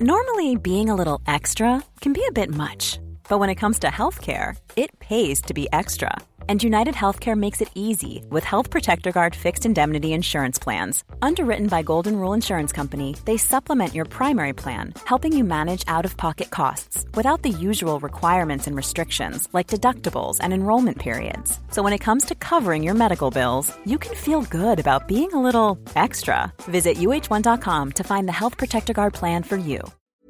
Normally, being a little extra can be a bit much, but when it comes to healthcare, it pays to be extra. And United Healthcare makes it easy with Health Protector Guard fixed indemnity insurance plans. Underwritten by Golden Rule Insurance Company, they supplement your primary plan, helping you manage out-of-pocket costs without the usual requirements and restrictions like deductibles and enrollment periods. So when it comes to covering your medical bills, you can feel good about being a little extra. Visit uh1.com to find the Health Protector Guard plan for you.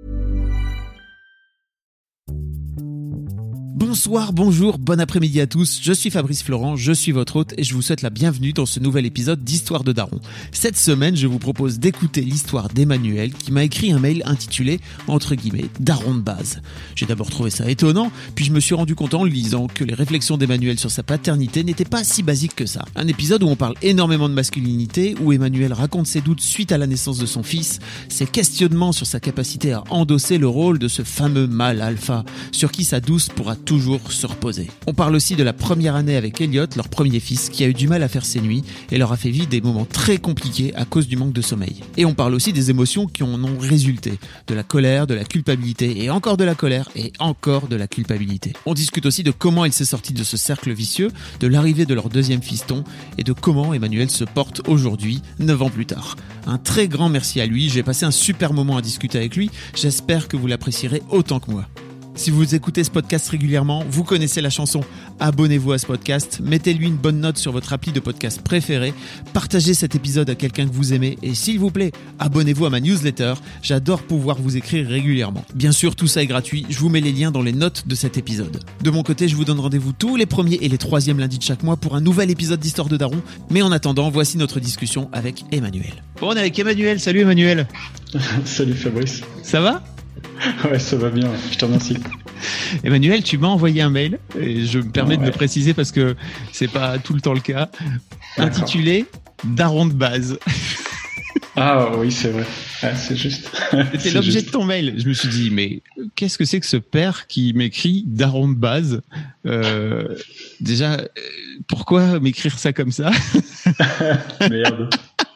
Bonsoir, bonjour, bon après-midi à tous, je suis Fabrice Florent, je suis votre hôte et je vous souhaite la bienvenue dans ce nouvel épisode d'Histoire de Daron. Cette semaine, je vous propose d'écouter l'histoire d'Emmanuel qui m'a écrit un mail intitulé, entre guillemets, Daron de base. J'ai d'abord trouvé ça étonnant, puis je me suis rendu compte en le lisant que les réflexions d'Emmanuel sur sa paternité n'étaient pas si basiques que ça. Un épisode où on parle énormément de masculinité, où Emmanuel raconte ses doutes suite à la naissance de son fils, ses questionnements sur sa capacité à endosser le rôle de ce fameux mâle alpha, sur qui sa douce pourra toujours se reposer. On parle aussi de la première année avec Elliot, leur premier fils, qui a eu du mal à faire ses nuits et leur a fait vivre des moments très compliqués à cause du manque de sommeil. Et on parle aussi des émotions qui en ont résulté, de la colère, de la culpabilité et encore de la colère et encore de la culpabilité. On discute aussi de comment il s'est sorti de ce cercle vicieux, de l'arrivée de leur deuxième fiston et de comment Emmanuel se porte aujourd'hui, 9 ans plus tard. Un très grand merci à lui, j'ai passé un super moment à discuter avec lui, j'espère que vous l'apprécierez autant que moi. Si vous écoutez ce podcast régulièrement, vous connaissez la chanson. Abonnez-vous à ce podcast, mettez-lui une bonne note sur votre appli de podcast préféré, partagez cet épisode à quelqu'un que vous aimez et s'il vous plaît, abonnez-vous à ma newsletter, j'adore pouvoir vous écrire régulièrement. Bien sûr, tout ça est gratuit, je vous mets les liens dans les notes de cet épisode. De mon côté, je vous donne rendez-vous tous les premiers et les troisièmes lundis de chaque mois pour un nouvel épisode d'Histoire de Daron, mais en attendant, voici notre discussion avec Emmanuel. Bon, on est avec Emmanuel, salut Emmanuel. Salut Fabrice. Ça va ? Ouais, ça va bien, je te remercie. Emmanuel, tu m'as envoyé un mail, et je me permets de le préciser parce que c'est pas tout le temps le cas, intitulé Daron de base. Ah oui, c'est vrai, ouais, c'est juste. C'était l'objet de ton mail. Je me suis dit, mais qu'est-ce que c'est que ce père qui m'écrit Daron de base Déjà, pourquoi m'écrire ça comme ça? Merde.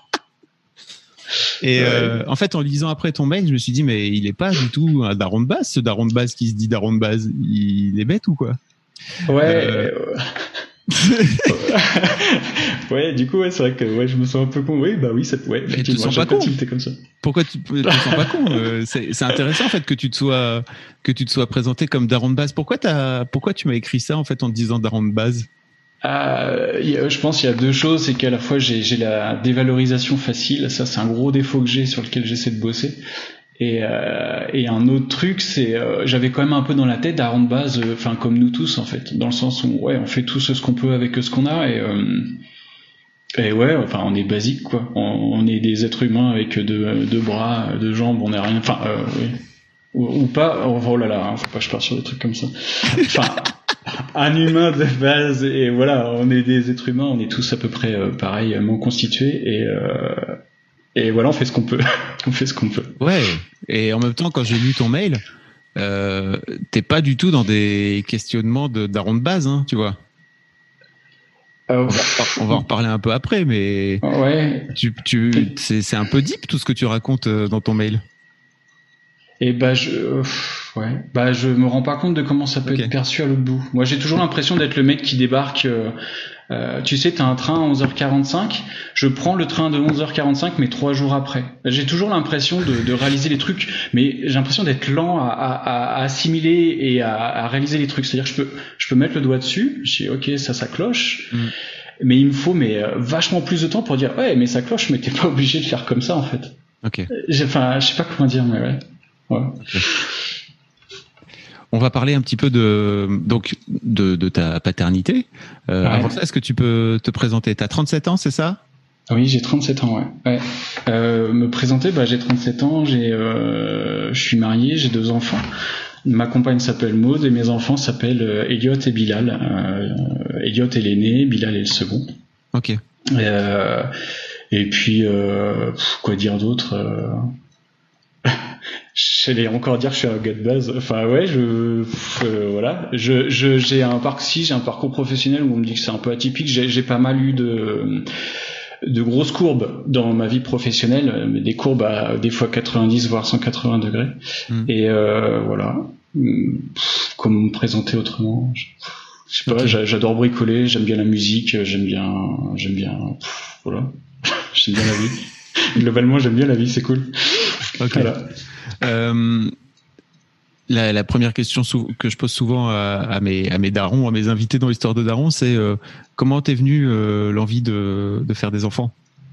Et en fait, en lisant après ton mail, je me suis dit, mais il est pas du tout un daron de base, ce daron de base qui se dit daron de base. Il est bête ou quoi? Ouais. Ouais, du coup, ouais, c'est vrai que ouais, je me sens un peu con. Oui, bah oui, ouais, mais tu te sens pas con. Comme ça. Pourquoi tu te sens pas con? C'est intéressant en fait que tu te sois présenté comme daron de base. Pourquoi tu m'as écrit ça en fait en te disant daron de base? Je pense qu'il y a deux choses, c'est qu'à la fois j'ai la dévalorisation facile, ça c'est un gros défaut que j'ai sur lequel j'essaie de bosser, et un autre truc c'est j'avais quand même un peu dans la tête daron de base, enfin comme nous tous en fait, dans le sens où ouais on fait tous ce qu'on peut avec ce qu'on a et ouais enfin on est basique quoi, on est des êtres humains avec deux bras, deux jambes, on est rien, enfin oui. Ou pas, oh là là, faut pas que je parte sur des trucs comme ça. Enfin, un humain de base, et voilà, on est des êtres humains, on est tous à peu près pareillement constitués, et voilà, on fait ce qu'on peut. On fait ce qu'on peut. Ouais, et en même temps, quand j'ai lu ton mail, t'es pas du tout dans des questionnements de daron de base, hein, tu vois. On va en reparler un peu après, mais ouais. C'est un peu deep tout ce que tu racontes dans ton mail. Et je me rends pas compte de comment ça peut être perçu à l'autre bout. Moi, j'ai toujours l'impression d'être le mec qui débarque. Tu sais, t'as un train à 11h45. Je prends le train de 11h45, mais 3 jours après. J'ai toujours l'impression de réaliser les trucs, mais j'ai l'impression d'être lent à assimiler et à réaliser les trucs. C'est-à-dire, je peux mettre le doigt dessus. Je dis, ok, ça cloche. Mais il me faut vachement plus de temps pour dire, ouais, mais ça cloche, mais t'es pas obligé de faire comme ça en fait. Ok. Enfin, je sais pas comment dire, mais ouais. Ouais. Okay. On va parler un petit peu de ta paternité. Ouais. Avant ça, est-ce que tu peux te présenter? T'as 37 ans, c'est ça? Oui, j'ai 37 ans, ouais. Me présenter, j'ai 37 ans, je suis marié, j'ai 2 enfants. Ma compagne s'appelle Maud et mes enfants s'appellent Elliot et Bilal. Elliot est l'aîné, Bilal est le second. Ok. Et puis, quoi dire d'autre J'allais encore dire que je suis un gars de base. Enfin ouais, voilà. J'ai un parcours professionnel où on me dit que c'est un peu atypique. J'ai pas mal eu de grosses courbes dans ma vie professionnelle, mais des courbes à des fois 90 voire 180 degrés. Et voilà. Comment me présenter autrement? Je sais pas. Okay. J'adore bricoler, j'aime bien la musique, j'aime bien. Voilà. J'aime bien la vie. Globalement, j'aime bien la vie, c'est cool. Ok. Voilà. La première question que je pose souvent à mes darons, à mes invités dans l'histoire de Daron, c'est comment t'es venue l'envie de faire des enfants?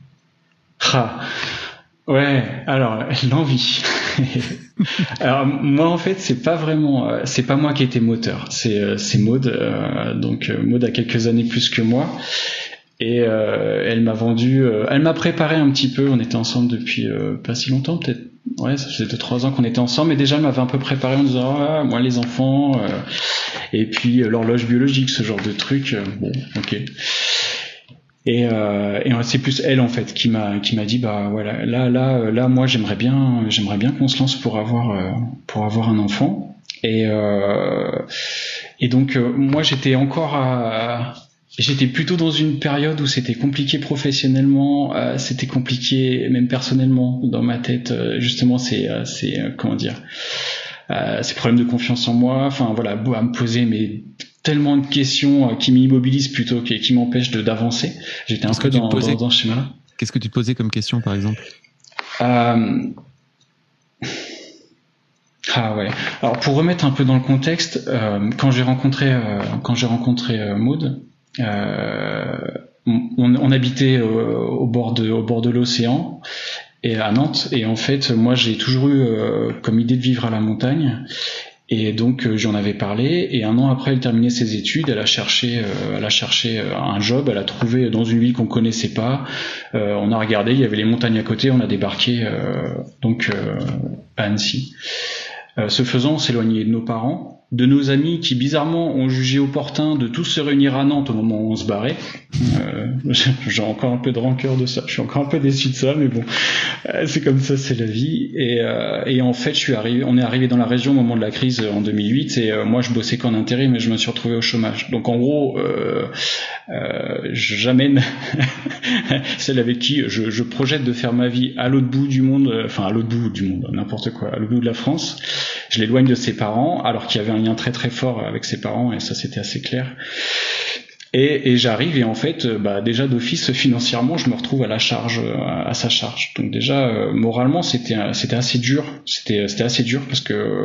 Ouais, alors l'envie. Alors moi en fait c'est pas moi qui étais moteur, c'est Maud. Donc Maud a quelques années plus que moi. Et elle m'a préparé un petit peu. On était ensemble depuis pas si longtemps, peut-être. Ouais, ça faisait 2-3 ans qu'on était ensemble, mais déjà elle m'avait un peu préparé en disant moi les enfants, et puis l'horloge biologique, ce genre de truc. Bon, ok. Et c'est plus elle en fait qui m'a dit bah voilà, là moi j'aimerais bien qu'on se lance pour avoir un enfant. Et donc moi j'étais plutôt dans une période où c'était compliqué professionnellement, c'était compliqué même personnellement dans ma tête. Justement, c'est comment dire, ces problèmes de confiance en moi. Enfin voilà, à me poser tellement de questions qui m'immobilisent plutôt qui m'empêchent d'avancer. J'étais un peu dans ce schéma-là. Qu'est-ce que tu te posais comme question, par exemple? Ah ouais. Alors pour remettre un peu dans le contexte, quand j'ai rencontré Maud. On habitait au bord de l'océan et à Nantes, et en fait moi j'ai toujours eu comme idée de vivre à la montagne, et donc j'en avais parlé, et un an après elle terminait ses études, elle a cherché un job, elle a trouvé dans une ville qu'on connaissait pas, on a regardé, il y avait les montagnes à côté, on a débarqué à Annecy. Ce faisant, on s'éloignait de nos parents, de nos amis qui bizarrement ont jugé opportun de tous se réunir à Nantes au moment où on se barrait. J'ai encore un peu de rancœur de ça, je suis encore un peu déçu de ça, mais bon, c'est comme ça, c'est la vie. Et en fait, on est arrivé dans la région au moment de la crise en 2008, et moi je bossais qu'en intérim, mais je me suis retrouvé au chômage. Donc en gros, j'amène celle avec qui je projette de faire ma vie à l'autre bout du monde, enfin à l'autre bout du monde, n'importe quoi, à l'autre bout de la France. Je l'éloigne de ses parents, alors qu'il y avait un lien très très fort avec ses parents, et ça c'était assez clair. Et j'arrive, et en fait, déjà d'office financièrement, je me retrouve à sa charge. Donc déjà moralement, c'était assez dur. C'était assez dur parce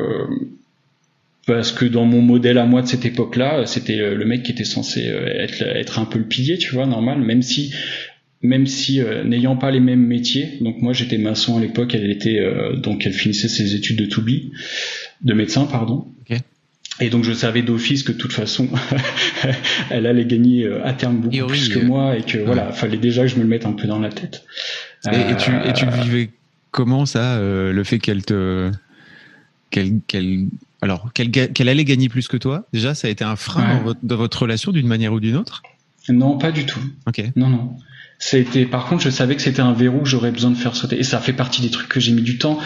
que dans mon modèle à moi de cette époque-là, c'était le mec qui était censé être un peu le pilier, tu vois, normal, même si n'ayant pas les mêmes métiers. Donc moi j'étais maçon à l'époque, elle finissait ses études de médecin, pardon. Okay. Et donc je savais d'office que de toute façon elle allait gagner à terme beaucoup plus que moi, et que voilà, fallait déjà que je me le mette un peu dans la tête. Et tu le vivais comment ça, le fait qu'elle allait gagner plus que toi? Déjà, ça a été un frein dans votre relation d'une manière ou d'une autre? Non, pas du tout. Ok. Non. Par contre, je savais que c'était un verrou que j'aurais besoin de faire sauter, et ça fait partie des trucs que j'ai mis du temps.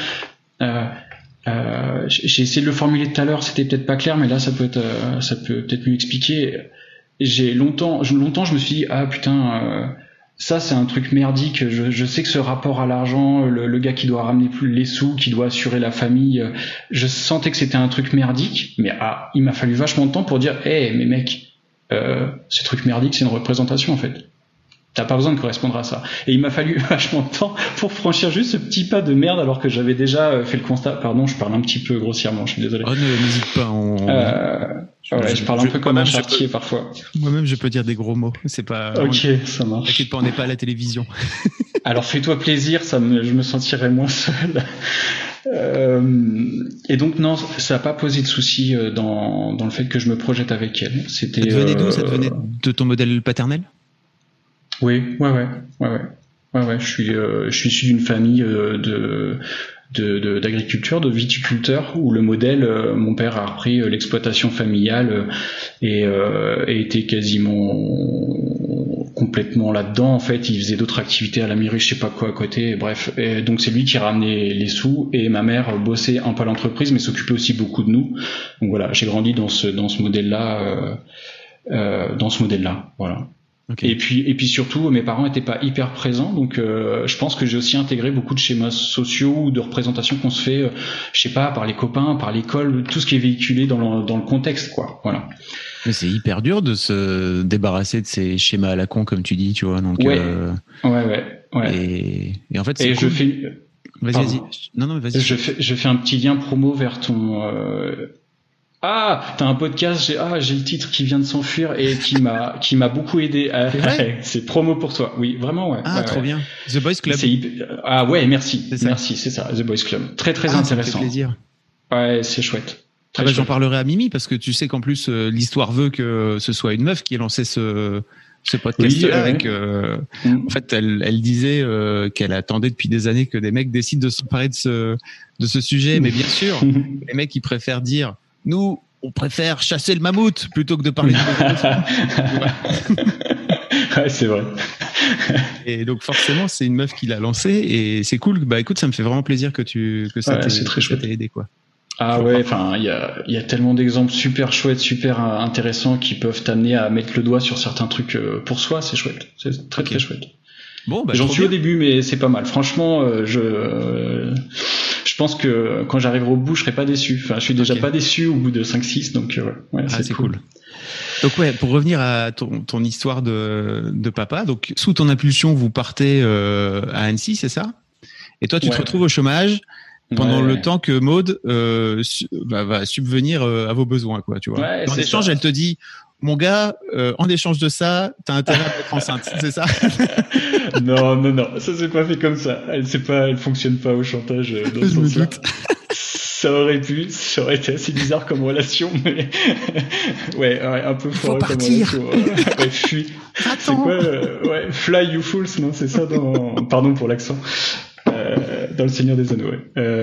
J'ai essayé de le formuler tout à l'heure, c'était peut-être pas clair, mais là ça peut peut-être mieux expliquer. Longtemps je me suis dit ça c'est un truc merdique. Je sais que ce rapport à l'argent, le gars qui doit ramener les sous, qui doit assurer la famille, je sentais que c'était un truc merdique, mais il m'a fallu vachement de temps pour dire mais mec, ce truc merdique c'est une représentation en fait. T'as pas besoin de correspondre à ça. Et il m'a fallu vachement de temps pour franchir juste ce petit pas de merde, alors que j'avais déjà fait le constat. Pardon, je parle un petit peu grossièrement, je suis désolé. Oh, n'hésite pas. Je parle un peu comme un chartier parfois. Moi-même, je peux dire des gros mots. C'est pas. Ok, ça marche. T'inquiète pas, on n'est pas à la télévision. Alors fais-toi plaisir, je me sentirais moins seul. Et donc non, ça n'a pas posé de souci dans le fait que je me projette avec elle. C'était. Ça te venait d'où? Ça te venait de ton modèle paternel? Oui, ouais. Je suis issu d'une famille d'agriculture, de viticulteurs, où le modèle, mon père a repris l'exploitation familiale et était quasiment complètement là-dedans. En fait, il faisait d'autres activités à la mairie, je sais pas quoi à côté. Bref, et donc c'est lui qui ramenait les sous, et ma mère bossait un peu à l'entreprise, mais s'occupait aussi beaucoup de nous. Donc voilà, j'ai grandi dans ce modèle-là, voilà. Okay. Et puis surtout, mes parents étaient pas hyper présents, donc je pense que j'ai aussi intégré beaucoup de schémas sociaux ou de représentations qu'on se fait, je sais pas, par les copains, par l'école, tout ce qui est véhiculé dans le contexte, quoi. Voilà. Mais c'est hyper dur de se débarrasser de ces schémas à la con, comme tu dis, tu vois. Donc, ouais. Et en fait, c'est cool. Vas-y. Non, vas-y. Je fais un petit lien promo vers ton. T'as un podcast, j'ai le titre qui vient de s'enfuir et qui m'a beaucoup aidé. C'est promo pour toi. Oui, vraiment, ouais. Trop bien. The Boys Club. Merci. Merci, c'est ça, The Boys Club. Très, très intéressant. Ça me fait plaisir. Ouais, c'est chouette. J'en parlerai à Mimi parce que tu sais qu'en plus, l'histoire veut que ce soit une meuf qui ait lancé ce podcast-là et que, en fait, elle disait qu'elle attendait depuis des années que des mecs décident de s'emparer de ce sujet. Mais bien sûr, les mecs, ils préfèrent dire nous, on préfère chasser le mammouth plutôt que de parler de Ouais, c'est vrai. Et donc forcément, c'est une meuf qui l'a lancé et c'est cool. Bah écoute, ça me fait vraiment plaisir que ça t'ait aidé, quoi. Ah ouais, enfin, il y a tellement d'exemples super chouettes, super intéressants qui peuvent t'amener à mettre le doigt sur certains trucs pour soi. C'est chouette, c'est très très chouette. Bon, j'en suis au début, mais c'est pas mal. Franchement, je pense que quand j'arriverai au bout, je serai pas déçu. Enfin, je suis déjà pas déçu au bout de 5-6, donc c'est cool. Donc pour revenir à ton histoire de papa, donc sous ton impulsion, vous partez à Annecy, c'est ça? Et toi, tu te retrouves au chômage pendant le temps que Maud va subvenir à vos besoins, quoi, tu vois. En échange, elle te dit, mon gars, en échange de ça, t'as intérêt à être enceinte, c'est ça? Non, ça s'est pas fait comme ça. Elle fonctionne pas au chantage dans ce sens-là. Ça aurait été assez bizarre comme relation, mais un peu fort comme relation. Fuis. C'est quoi Fly You Fools, non? C'est ça pardon pour l'accent. Dans Le Seigneur des Anneaux,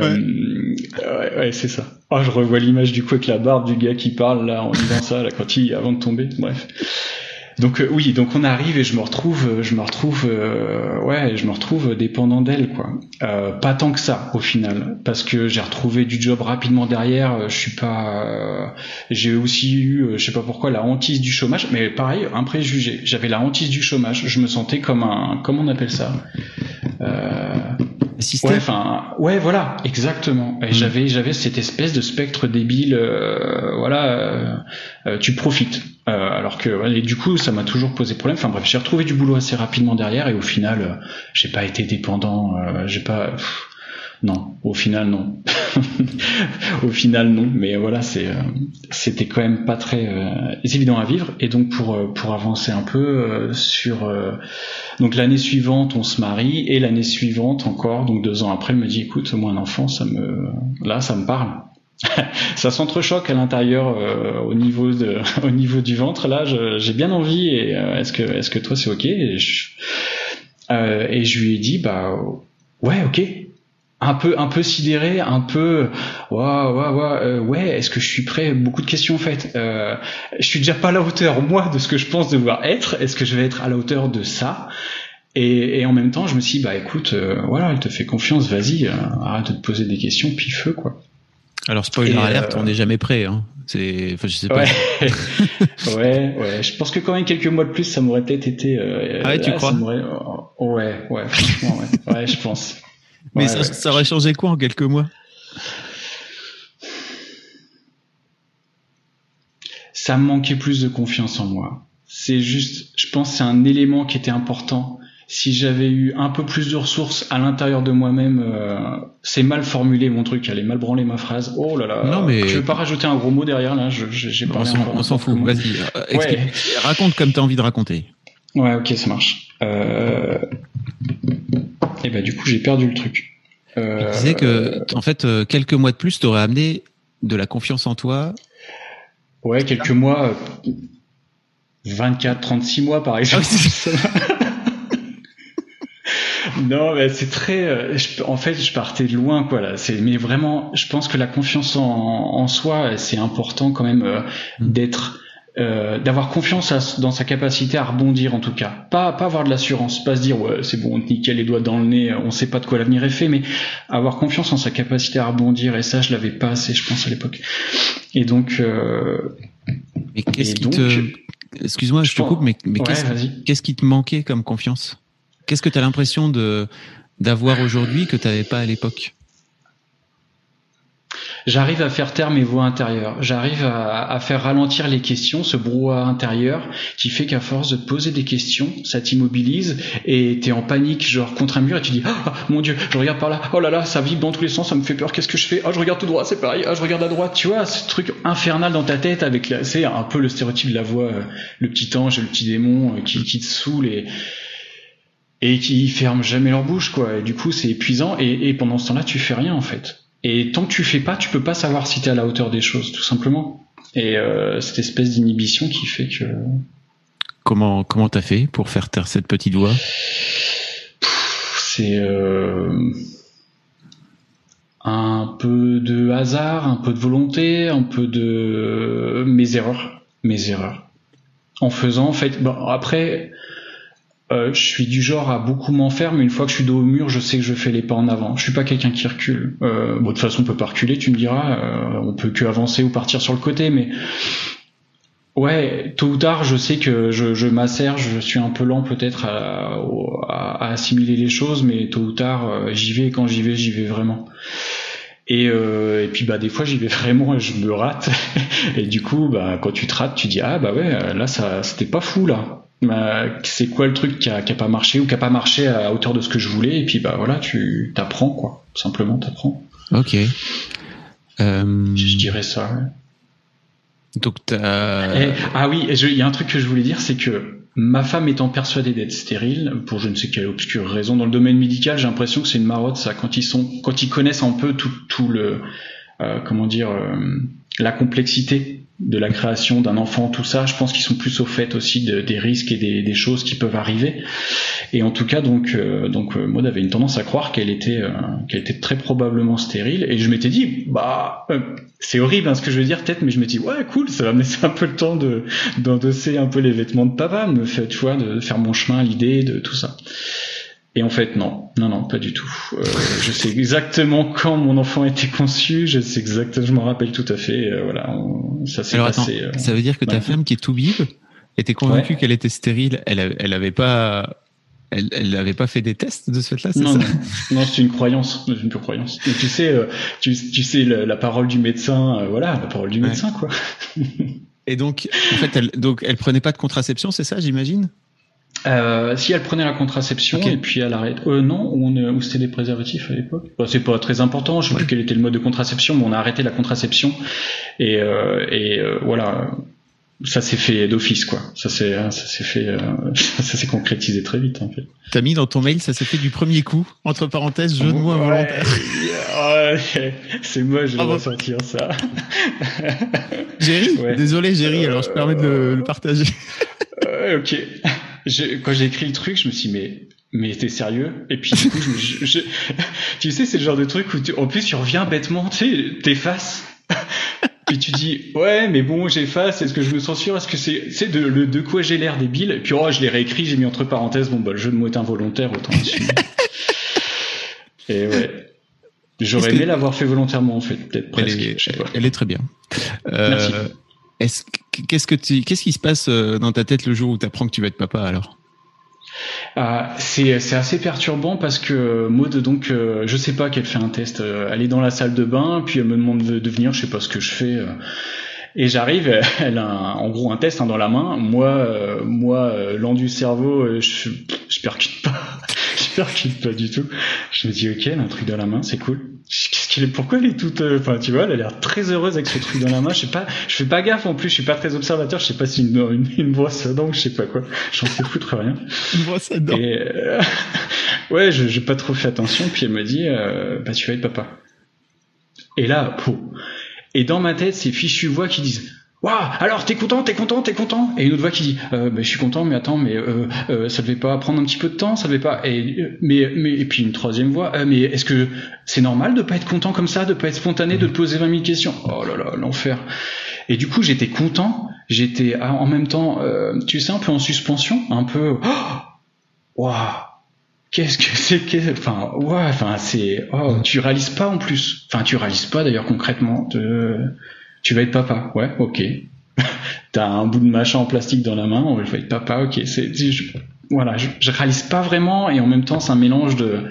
c'est ça. Je revois l'image du coup avec la barbe du gars qui parle là en disant ça là avant de tomber. Bref. Donc donc on arrive et je me retrouve dépendant d'elle, quoi. Pas tant que ça au final, parce que j'ai retrouvé du job rapidement derrière. J'ai aussi eu, je sais pas pourquoi, la hantise du chômage, mais pareil, un préjugé. J'avais la hantise du chômage. Je me sentais comme comment on appelle ça? Voilà, exactement. Et j'avais cette espèce de spectre débile, tu profites. Alors que, et du coup, ça m'a toujours posé problème. Enfin bref, j'ai retrouvé du boulot assez rapidement derrière et au final, j'ai pas été dépendant, non, au final non. Au final non, mais voilà, c'était quand même pas très évident à vivre. Et donc pour avancer un peu donc l'année suivante on se marie et l'année suivante encore, donc 2 ans après, elle me dit écoute, moi un enfant ça me parle. Ça s'entrechoque à l'intérieur au niveau du ventre là, j'ai bien envie et est-ce que toi c'est ok? Et je lui ai dit ouais, ok. Un peu sidéré, un peu est-ce que je suis prêt? Beaucoup de questions faites. Je suis déjà pas à la hauteur moi de ce que je pense devoir être. Est-ce que je vais être à la hauteur de ça? Et en même temps, je me suis dit, écoute, elle te fait confiance, vas-y, arrête de te poser des questions, puis feu, quoi. Alors spoiler alert, on n'est jamais prêt, hein. Je sais pas. Je pense que quand même quelques mois de plus, ça m'aurait peut-être été. Tu crois? Franchement, ouais, je pense. Mais ça aurait changé quoi en quelques mois? Ça me manquait plus de confiance en moi. C'est juste, je pense que c'est un élément qui était important. Si j'avais eu un peu plus de ressources à l'intérieur de moi-même, c'est mal formulé mon truc, elle est mal branlée ma phrase. Oh là là. Non, mais... Je veux pas rajouter un gros mot derrière là, j'ai pas. On s'en fout, vas-y. Raconte comme t'as envie de raconter. Ouais, ok, ça marche. Et du coup, j'ai perdu le truc. Tu disais que, en fait, quelques mois de plus t'aurais amené de la confiance en toi. Ouais, quelques mois, 24, 36 mois par exemple. Non, mais c'est très. En fait, je partais de loin, quoi. Là, mais vraiment, je pense que la confiance en soi, c'est important quand même d'avoir confiance dans sa capacité à rebondir, en tout cas. Pas avoir de l'assurance, pas se dire ouais, c'est bon, on te nickel les doigts dans le nez, on sait pas de quoi l'avenir est fait, mais avoir confiance en sa capacité à rebondir. Et ça, je l'avais pas assez, je pense, à l'époque. Et donc. Mais excuse-moi, je te coupe, mais ouais, qu'est-ce qui te manquait comme confiance? Qu'est-ce que tu as l'impression d'avoir aujourd'hui que tu n'avais pas à l'époque? J'arrive à faire taire mes voix intérieures. J'arrive à faire ralentir les questions, ce brouhaha intérieur qui fait qu'à force de te poser des questions, ça t'immobilise et t'es en panique, genre contre un mur, et tu dis ah mon Dieu, je regarde par là, oh là là, ça vibre dans tous les sens, ça me fait peur, qu'est-ce que je fais? Ah, je regarde tout droit, c'est pareil, ah, je regarde à droite, tu vois, ce truc infernal dans ta tête avec c'est un peu le stéréotype de la voix, le petit ange et le petit démon qui te saoule et qui ferment jamais leur bouche, quoi. Et du coup, c'est épuisant et pendant ce temps-là, tu fais rien en fait. Et tant que tu fais pas, tu peux pas savoir si t'es à la hauteur des choses, tout simplement. Et cette espèce d'inhibition qui fait que... Comment t'as fait pour faire taire cette petite voix? C'est un peu de hasard, un peu de volonté, un peu de mes erreurs. En faisant, en fait... Bon, après... je suis du genre à beaucoup m'en faire, mais une fois que je suis dos au mur, je sais que je fais les pas en avant. Je suis pas quelqu'un qui recule. Bon, de toute façon, on peut pas reculer, tu me diras. On peut que avancer ou partir sur le côté, mais ouais, tôt ou tard, je sais que je m'accère, je suis un peu lent peut-être à assimiler les choses, mais tôt ou tard, j'y vais. Et quand j'y vais vraiment. Et puis des fois j'y vais vraiment et je me rate. Et du coup, quand tu te rates, tu dis ah ouais, là ça c'était pas fou là. C'est quoi le truc qui a pas marché ou qui a pas marché à hauteur de ce que je voulais, et puis voilà, tu t'apprends, quoi, simplement t'apprends. Ok. Je dirais ça, ouais. Donc ah oui, il y a un truc que je voulais dire, c'est que ma femme étant persuadée d'être stérile pour je ne sais quelle obscure raison dans le domaine médical, j'ai l'impression que c'est une marotte, ça, quand ils connaissent un peu tout le la complexité de la création d'un enfant, tout ça, je pense qu'ils sont plus au fait aussi des risques et des choses qui peuvent arriver. Et en tout cas, donc Maud avait une tendance à croire qu'elle était très probablement stérile. Et je m'étais dit, c'est horrible ce que je veux dire peut-être, mais je m'étais dit, ouais, cool, ça va me laisser un peu le temps d'endosser un peu les vêtements de papa, de faire mon chemin à l'idée de tout ça. Et en fait, non, pas du tout. Je sais exactement quand mon enfant a été conçu, je me rappelle tout à fait, voilà, ça s'est passé. Attends, ça veut dire que ta femme qui est tout bib était convaincue qu'elle était stérile, elle avait pas fait des tests de ce fait-là, c'est ça? Non, c'est une croyance, une pure croyance. Et tu sais la parole du médecin, voilà, la parole du médecin, quoi. Et donc, en fait, elle prenait pas de contraception, c'est ça, j'imagine? Si elle prenait la contraception, okay. Et puis elle arrête. Non, ou c'était des préservatifs à l'époque. C'est pas très important. Je sais plus quel était le mode de contraception, mais on a arrêté la contraception et voilà. Ça s'est fait d'office, quoi. Ça s'est fait, ça s'est concrétisé très vite, en fait. T'as mis dans ton mail, ça s'est fait du premier coup. Entre parenthèses, jeu de mots involontaire. Ouais, c'est moi, je vais ressortir ça. Jerry, désolé Jerry, alors je permets de le partager. Ok. Quand j'ai écrit le truc, je me suis dit, mais t'es sérieux? Et puis du coup, tu sais, c'est le genre de truc où en plus tu reviens bêtement, tu sais, t'effaces. Puis tu dis, ouais, mais bon, j'efface, est-ce que je me sens sûr? Est-ce que c'est de quoi j'ai l'air débile? Et puis je l'ai réécrit, j'ai mis entre parenthèses, le jeu de mots est involontaire, autant dessus. Et ouais. J'aurais aimé l'avoir fait volontairement, en fait, peut-être presque. Je sais pas. Elle est très bien. Merci. Qu'est-ce qui se passe dans ta tête le jour où tu apprends que tu vas être papa, alors? C'est assez perturbant parce que Maud, donc, je sais pas qu'elle fait un test. Elle est dans la salle de bain, puis elle me demande de venir, je sais pas ce que je fais. Et j'arrive, elle a en gros un test dans la main. Moi, lent du cerveau, je percute pas. Je percute pas du tout. Je me dis, ok, elle a un truc dans la main, c'est cool. Pourquoi elle est toute, tu vois, elle a l'air très heureuse avec ce truc dans la main. Je fais pas gaffe en plus, je suis pas très observateur, je sais pas si une brosse à dents ou je sais pas quoi. J'en sais foutre rien. Une brosse à dents. Et, ouais, j'ai pas trop fait attention, puis elle me dit, tu vas être papa. Et là, et dans ma tête, ces fichues voix qui disent, waouh, alors t'es content. Et une autre voix qui dit, je suis content, mais attends, ça devait pas prendre un petit peu de temps, ça devait pas. Et puis une troisième voix, mais est-ce que c'est normal de pas être content comme ça, de pas être spontané, de te poser 20 000 questions? Oh là là, l'enfer. Et du coup, j'étais content, j'étais en même temps, tu sais, un peu en suspension, un peu, waouh. Qu'est-ce que c'est tu réalises pas en plus. Enfin, tu réalises pas d'ailleurs concrètement tu vas être papa. Ouais, ok. t'as un bout de machin en plastique dans la main, je vais être papa, ok, je réalise pas vraiment, et en même temps c'est un mélange de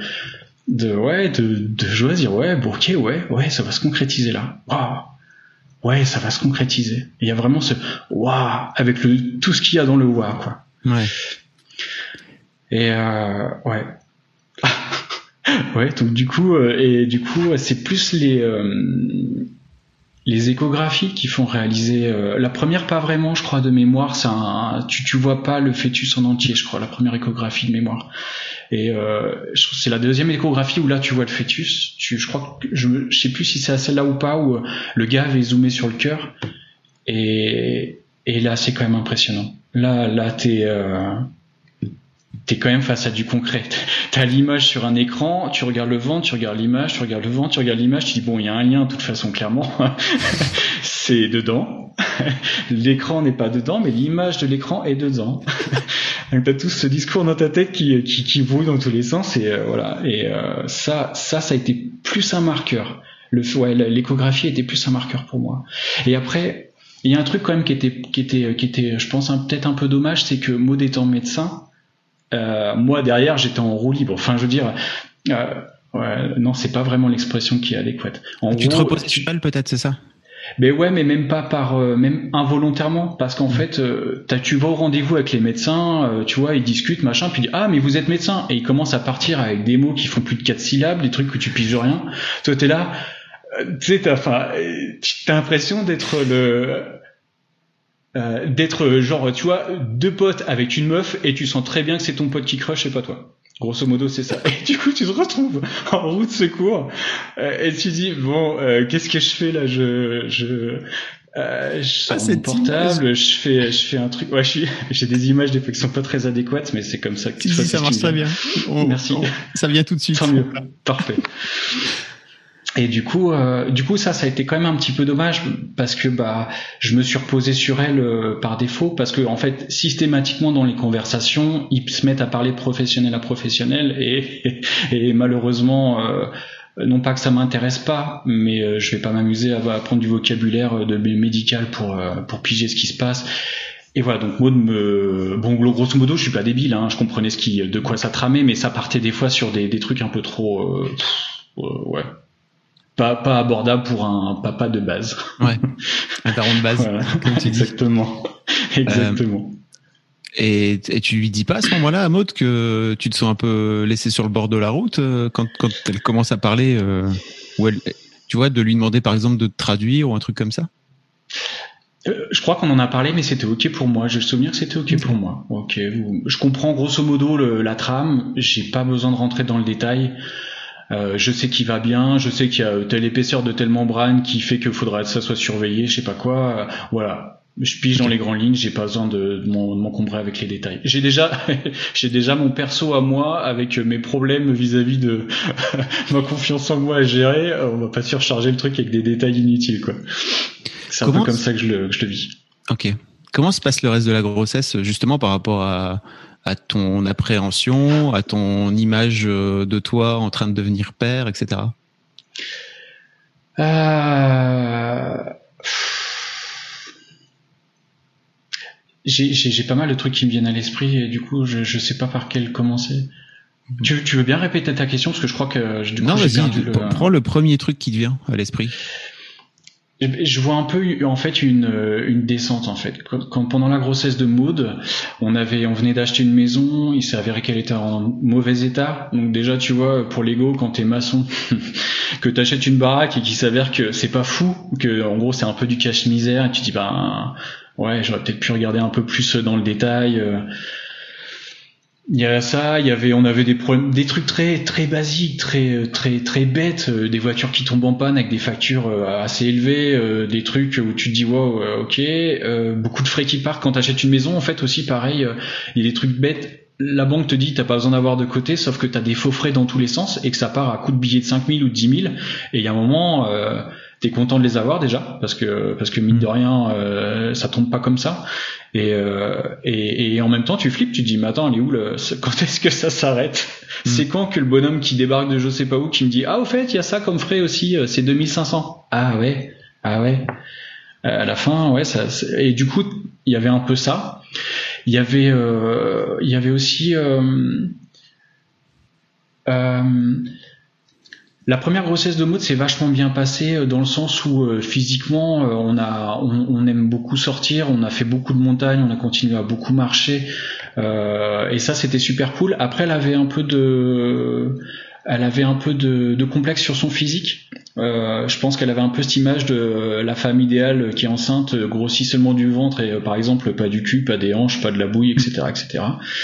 joie, dire bon ok, ouais, ça va se concrétiser là, waouh, ouais, ça va se concrétiser. Il y a vraiment ce waouh avec tout ce qu'il y a dans le waouh, quoi. Ouais. Et ouais. Ouais, donc du coup c'est plus les échographies qui font réaliser la première, pas vraiment, je crois, de mémoire, tu vois pas le fœtus en entier, je crois, la première échographie de mémoire. Et c'est la deuxième échographie où là tu vois le fœtus. Je crois que je sais plus si c'est à celle-là ou pas, où le gars avait zoomé sur le cœur, et là c'est quand même impressionnant. Là t'es quand même face à du concret. T'as l'image sur un écran, tu regardes le ventre, tu regardes l'image, tu regardes le ventre, tu regardes l'image, tu dis bon, il y a un lien de toute façon, clairement. C'est dedans. L'écran n'est pas dedans, mais l'image de l'écran est dedans. Donc t'as tout ce discours dans ta tête qui brouille dans tous les sens, et voilà. Et ça a été plus un marqueur. L'échographie était plus un marqueur pour moi. Et après, il y a un truc quand même qui était, je pense, peut-être un peu dommage, c'est que Maud étant médecin, moi derrière j'étais en roue libre. Enfin, je veux dire, non, c'est pas vraiment l'expression qui est adéquate. Tu te reposes mal, peut-être, c'est ça? Mais ouais, mais même pas même involontairement, parce qu'en fait, tu vas au rendez-vous avec les médecins, tu vois, ils discutent, machin, puis mais vous êtes médecin, et ils commencent à partir avec des mots qui font plus de 4 syllabes, des trucs que tu piges rien. Toi, t'es là, tu sais, t'as l'impression d'être genre, tu vois, deux potes avec une meuf, et tu sens très bien que c'est ton pote qui crush et pas toi. Grosso modo, c'est ça. Et du coup, tu te retrouves en roue de secours, et tu dis bon, qu'est-ce que je fais là? Je sors mon portable, je fais un truc. Ouais, j'ai des images des fois qui sont pas très adéquates, mais c'est comme ça que ça marche très bien. Merci. Ça vient tout de suite. Tant mieux. Parfait. Et du coup, ça a été quand même un petit peu dommage, parce que je me suis reposé sur elle par défaut, parce que en fait, systématiquement dans les conversations, ils se mettent à parler de professionnel à professionnel, et malheureusement, non pas que ça m'intéresse pas, mais je vais pas m'amuser à prendre du vocabulaire de médical pour piger ce qui se passe. Et voilà, donc Maud grosso modo, je suis pas débile, hein, je comprenais de quoi ça tramait, mais ça partait des fois sur des trucs un peu trop, ouais. Pas abordable pour un papa de base. Ouais, un daron de base, voilà. Comme tu dis. Exactement. Et tu lui dis pas à ce moment-là à Maud que tu te sens un peu laissé sur le bord de la route quand elle commence à parler, ou tu vois, de lui demander par exemple de te traduire ou un truc comme ça? Je crois qu'on en a parlé, mais c'était ok pour moi. J'ai le souvenir que c'était ok pour moi. Ok, je comprends grosso modo la trame. J'ai pas besoin de rentrer dans le détail. Je sais qu'il va bien, je sais qu'il y a telle épaisseur de telle membrane qui fait qu'il faudra que ça soit surveillé, je sais pas quoi. Voilà, je pige dans les grandes lignes, j'ai pas besoin de m'encombrer avec les détails. J'ai déjà mon perso à moi avec mes problèmes vis-à-vis de ma confiance en moi à gérer. On va pas surcharger le truc avec des détails inutiles, quoi. C'est un peu comme ça que je le vis. Ok. Comment se passe le reste de la grossesse, justement, par rapport à ton appréhension, à ton image de toi en train de devenir père, etc. J'ai pas mal de trucs qui me viennent à l'esprit, et du coup je sais pas par quel commencer. Tu veux bien répéter ta question, parce que je crois que non, vas-y, prends le premier truc qui te vient à l'esprit. Je vois un peu en fait une descente en fait. Quand pendant la grossesse de Maud, on venait d'acheter une maison, il s'est avéré qu'elle était en mauvais état. Donc déjà, tu vois, pour l'ego, quand t'es maçon, que t'achètes une baraque et qu'il s'avère que c'est pas fou, que en gros c'est un peu du cache-misère, et tu dis ouais, j'aurais peut-être pu regarder un peu plus dans le détail. Il y a ça, on avait des problèmes, des trucs très très basiques, très bêtes, des voitures qui tombent en panne avec des factures assez élevées, des trucs où tu te dis wow, ok, beaucoup de frais qui partent quand t'achètes une maison. En fait aussi pareil, il y a des trucs bêtes. La banque te dit t'as pas besoin d'avoir de côté, sauf que t'as des faux frais dans tous les sens et que ça part à coup de billets de 5 000 ou de 10 000. Et il y a un moment, t'es content de les avoir déjà, parce que mine de rien, ça tombe pas comme ça. Et en même temps tu flippes, tu te dis mais attends, elle est où quand est-ce que ça s'arrête? C'est quand que le bonhomme qui débarque de je sais pas où qui me dit au fait il y a ça comme frais aussi, c'est 2500. Ah ouais à la fin, ouais, et du coup, il y avait un peu ça. Il y avait aussi la première grossesse de Maud s'est vachement bien passée dans le sens où physiquement on aime beaucoup sortir, on a fait beaucoup de montagnes, on a continué à beaucoup marcher et ça c'était super cool. Après elle avait un peu de complexe sur son physique. Je pense qu'elle avait un peu cette image de la femme idéale qui est enceinte, grossit seulement du ventre et par exemple pas du cul, pas des hanches, pas de la bouille, etc., etc.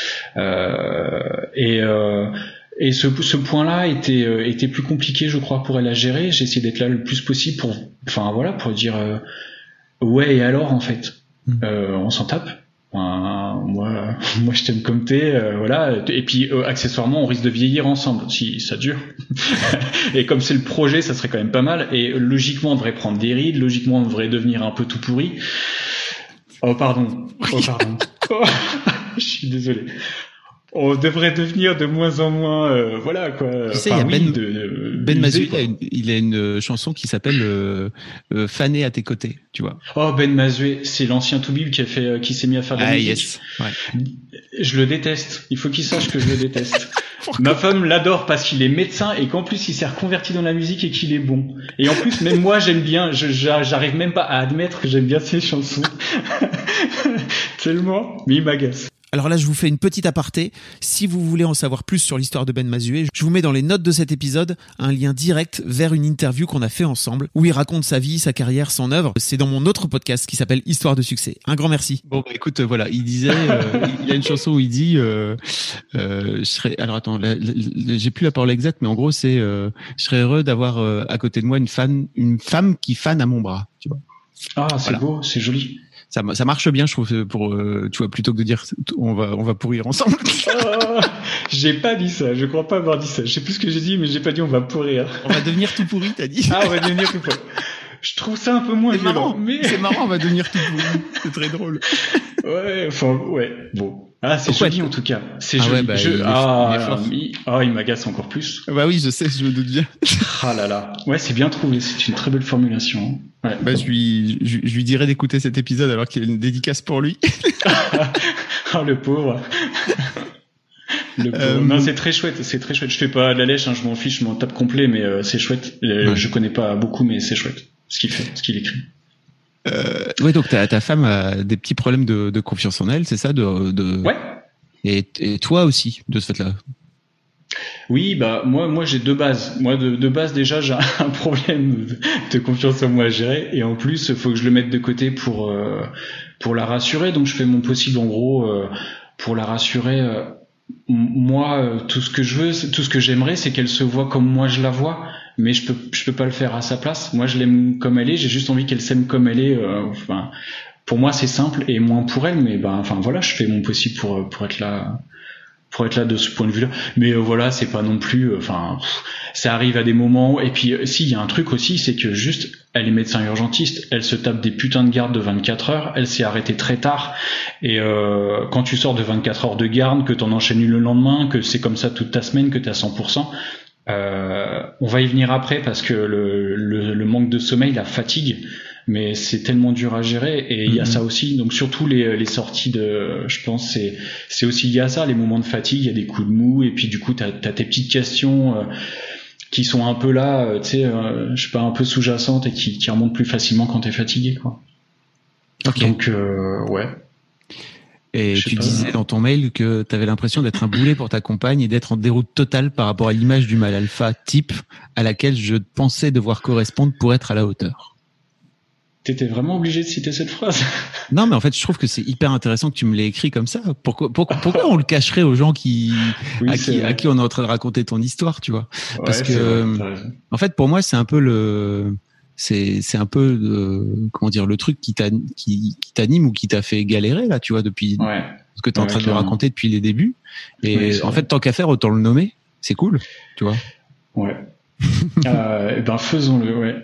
Et ce point-là était plus compliqué, je crois, pour elle à gérer. J'ai essayé d'être là le plus possible pour dire ouais, et alors en fait, on s'en tape. Moi je t'aime comme t'es, voilà. Et puis accessoirement, on risque de vieillir ensemble si ça dure. Et comme c'est le projet, ça serait quand même pas mal. Et logiquement, on devrait prendre des rides. Logiquement, on devrait devenir un peu tout pourri. Oh pardon. Je suis désolé. On devrait devenir de moins en moins, voilà quoi. Tu sais, il y a Ben Mazué, il a une chanson qui s'appelle Fané à tes côtés, tu vois. Oh, Ben Mazué, c'est l'ancien Toubib qui s'est mis à faire de la musique. Yes. Ouais. Je le déteste. Il faut qu'il sache que je le déteste. Ma femme l'adore parce qu'il est médecin et qu'en plus il s'est reconverti dans la musique et qu'il est bon. Et en plus, même moi, j'aime bien. J'arrive même pas à admettre que j'aime bien ses chansons. Tellement. Mais il m'agace. Alors là, je vous fais une petite aparté. Si vous voulez en savoir plus sur l'histoire de Ben Mazué, je vous mets dans les notes de cet épisode un lien direct vers une interview qu'on a fait ensemble où il raconte sa vie, sa carrière, son œuvre. C'est dans mon autre podcast qui s'appelle Histoire de succès. Un grand merci. Bon, bah, écoute, voilà, il disait, il y a une chanson où il dit, alors attends, j'ai plus la parole exacte, mais en gros, c'est, je serais heureux d'avoir à côté de moi une femme qui fane à mon bras, tu vois. Ah, c'est beau, c'est joli. Ça marche bien, je trouve, pour tu vois, plutôt que de dire on va pourrir ensemble. Oh, j'ai pas dit ça, je crois pas avoir dit ça. Je sais plus ce que j'ai dit, mais j'ai pas dit on va pourrir. On va devenir tout pourri, t'as dit. Ah, on va devenir tout pourri. Je trouve ça un peu moins violent, marrant, mais c'est marrant, on va devenir tout pourri. C'est très drôle. Ouais, bon. Ah, c'est joli en tout cas. C'est joli. Ouais, bah, il m'agace encore plus. Bah oui, je sais, je me doute bien. Ah là là. Ouais, c'est bien trouvé. C'est une très belle formulation. Ouais. Bah, je lui dirais d'écouter cet épisode alors qu'il y a une dédicace pour lui. Oh, le pauvre. Non, c'est très chouette. Je fais pas de la lèche, hein, je m'en fiche, je m'en tape complet, mais c'est chouette. Ouais. Je connais pas beaucoup, mais c'est chouette ce qu'il fait, ce qu'il écrit. Ouais, donc ta femme a des petits problèmes de confiance en elle, c'est ça, Ouais. Et toi aussi, de ce fait-là. Oui, bah moi j'ai deux bases. Moi de base déjà j'ai un problème de confiance en moi à gérer, et en plus il faut que je le mette de côté pour la rassurer. Donc je fais mon possible en gros pour la rassurer. Moi tout ce que je veux, tout ce que j'aimerais, c'est qu'elle se voit comme moi je la vois. Mais je peux pas le faire à sa place. Moi, je l'aime comme elle est. J'ai juste envie qu'elle s'aime comme elle est. Pour moi, c'est simple, et moins pour elle. Mais voilà, je fais mon possible pour être là de ce point de vue-là. Mais voilà, c'est pas non plus. Ça arrive à des moments. Et puis, il y a un truc aussi, c'est que juste, elle est médecin urgentiste. Elle se tape des putains de gardes de 24 heures. Elle s'est arrêtée très tard. Et quand tu sors de 24 heures de garde, que t'en enchaînes une le lendemain, que c'est comme ça toute ta semaine, que t'es à 100%. On va y venir après parce que le manque de sommeil, la fatigue, mais c'est tellement dur à gérer, et il y a ça aussi. Donc surtout les sorties je pense c'est aussi lié à ça, les moments de fatigue, il y a des coups de mou, et puis du coup t'as tes petites questions qui sont un peu là, tu sais, je sais pas, un peu sous-jacentes, et qui remontent plus facilement quand t'es fatigué, quoi. Okay. Donc ouais. Et tu disais dans ton mail que tu avais l'impression d'être un boulet pour ta compagne et d'être en déroute totale par rapport à l'image du mâle alpha type à laquelle je pensais devoir correspondre pour être à la hauteur. T'étais vraiment obligé de citer cette phrase? Non, mais en fait, je trouve que c'est hyper intéressant que tu me l'aies écrit comme ça. Pourquoi on le cacherait aux gens à qui on est en train de raconter ton histoire, tu vois? Ouais, parce que, en fait, pour moi, c'est un peu c'est un peu comment dire, le truc qui t'anime ou qui t'a fait galérer là, tu vois, depuis ce que t'es en train de me raconter depuis les débuts. Et en fait, tant qu'à faire, autant le nommer. C'est cool, tu vois. Ouais. Faisons-le. Ouais.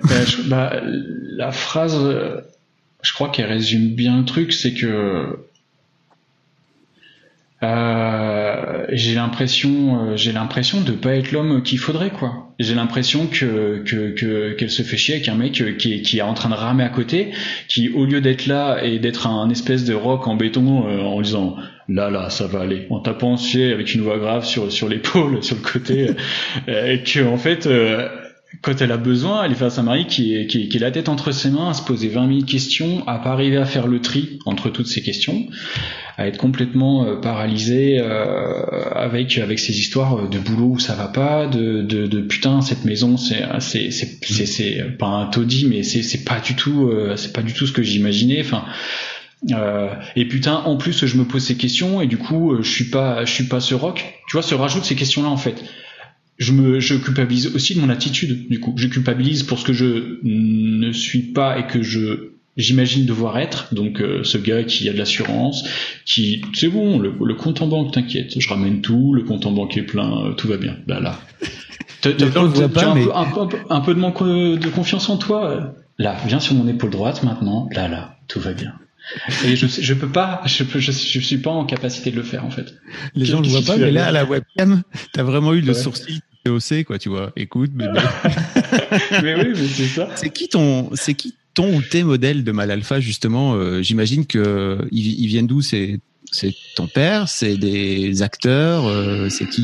La phrase, je crois qu'elle résume bien le truc, c'est que J'ai l'impression de pas être l'homme qu'il faudrait, quoi. J'ai l'impression qu'elle se fait chier avec un mec qui est en train de ramer à côté, qui au lieu d'être là et d'être un espèce de roc en béton en disant là ça va aller, en tapant avec une voix grave sur l'épaule, sur le côté, et que en fait quand elle a besoin, elle est face à un mari qui est la tête entre ses mains, à se poser 20 000 questions, à pas arriver à faire le tri entre toutes ces questions, à être complètement paralysé avec ces histoires de boulot où ça va pas, de putain cette maison c'est pas un taudis, mais c'est pas du tout ce que j'imaginais. Enfin. Et putain, en plus je me pose ces questions et du coup je suis pas ce roc. Tu vois, se rajoute ces questions-là en fait. Je culpabilise aussi de mon attitude, du coup. Je culpabilise pour ce que je ne suis pas et que j'imagine devoir être. Donc, ce gars qui a de l'assurance, c'est bon, le compte en banque, t'inquiète. Je ramène tout, le compte en banque est plein, tout va bien. Là. T'as un peu de manque de confiance en toi. Là, viens sur mon épaule droite maintenant. Là, tout va bien. Et je suis pas en capacité de le faire, en fait. Les gens ne le voient pas, mais là, à la webcam, t'as vraiment eu le sourcil haussé, quoi, tu vois. Écoute, bébé. Mais oui, mais c'est ça. C'est qui ton ou tes modèles de mâle alpha, justement? J'imagine que ils viennent d'où? C'est ton père? C'est des acteurs? C'est qui?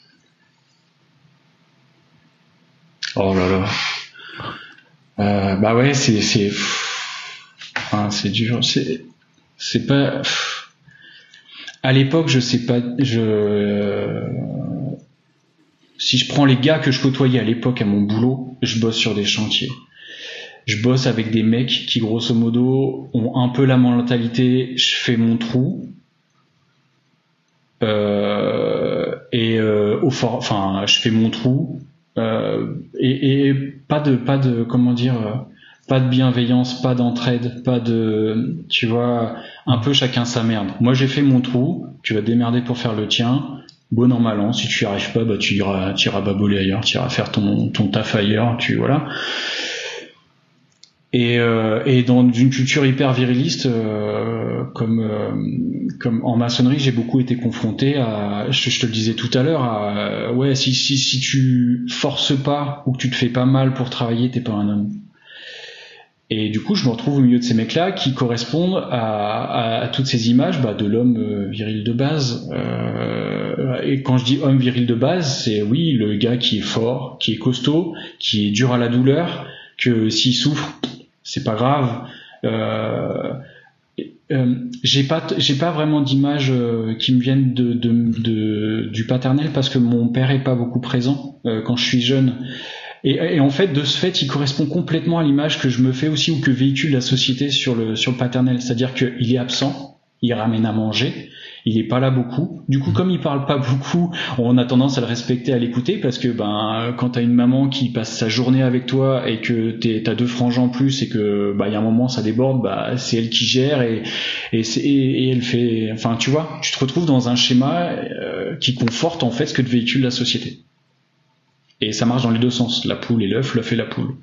Oh là là. Bah ouais, c'est dur. C'est pas. À l'époque, je sais pas. Si je prends les gars que je côtoyais à l'époque à mon boulot, je bosse sur des chantiers. Je bosse avec des mecs qui, grosso modo, ont un peu la mentalité, je fais mon trou. Je fais mon trou. Et pas de comment dire, pas de bienveillance, pas d'entraide, pas de, tu vois, un peu chacun sa merde. Moi, j'ai fait mon trou, tu vas te démerder pour faire le tien. Bon an mal an, si tu y arrives pas, bah tu iras baboler ailleurs, tu iras faire ton taf ailleurs, voilà. Et dans une culture hyper viriliste, comme en maçonnerie, j'ai beaucoup été confronté à, je te le disais tout à l'heure, ouais, si tu forces pas ou que tu te fais pas mal pour travailler, t'es pas un homme. Et du coup, je me retrouve au milieu de ces mecs-là qui correspondent à toutes ces images de l'homme viril de base. Et quand je dis homme viril de base, c'est oui, le gars qui est fort, qui est costaud, qui est dur à la douleur, que s'il souffre, c'est pas grave. J'ai pas vraiment d'images qui me viennent du paternel parce que mon père est pas beaucoup présent quand je suis jeune. Et en fait, de ce fait, il correspond complètement à l'image que je me fais aussi ou que véhicule la société sur le paternel. C'est-à-dire qu'il est absent, il ramène à manger, il est pas là beaucoup. Du coup, comme il parle pas beaucoup, on a tendance à le respecter, à l'écouter parce que quand t'as une maman qui passe sa journée avec toi et que t'as 2 frangins en plus et que y a un moment ça déborde, c'est elle qui gère et elle fait. Enfin, tu vois, tu te retrouves dans un schéma qui conforte en fait ce que te véhicule la société. Et ça marche dans les deux sens, la poule et l'œuf et la poule.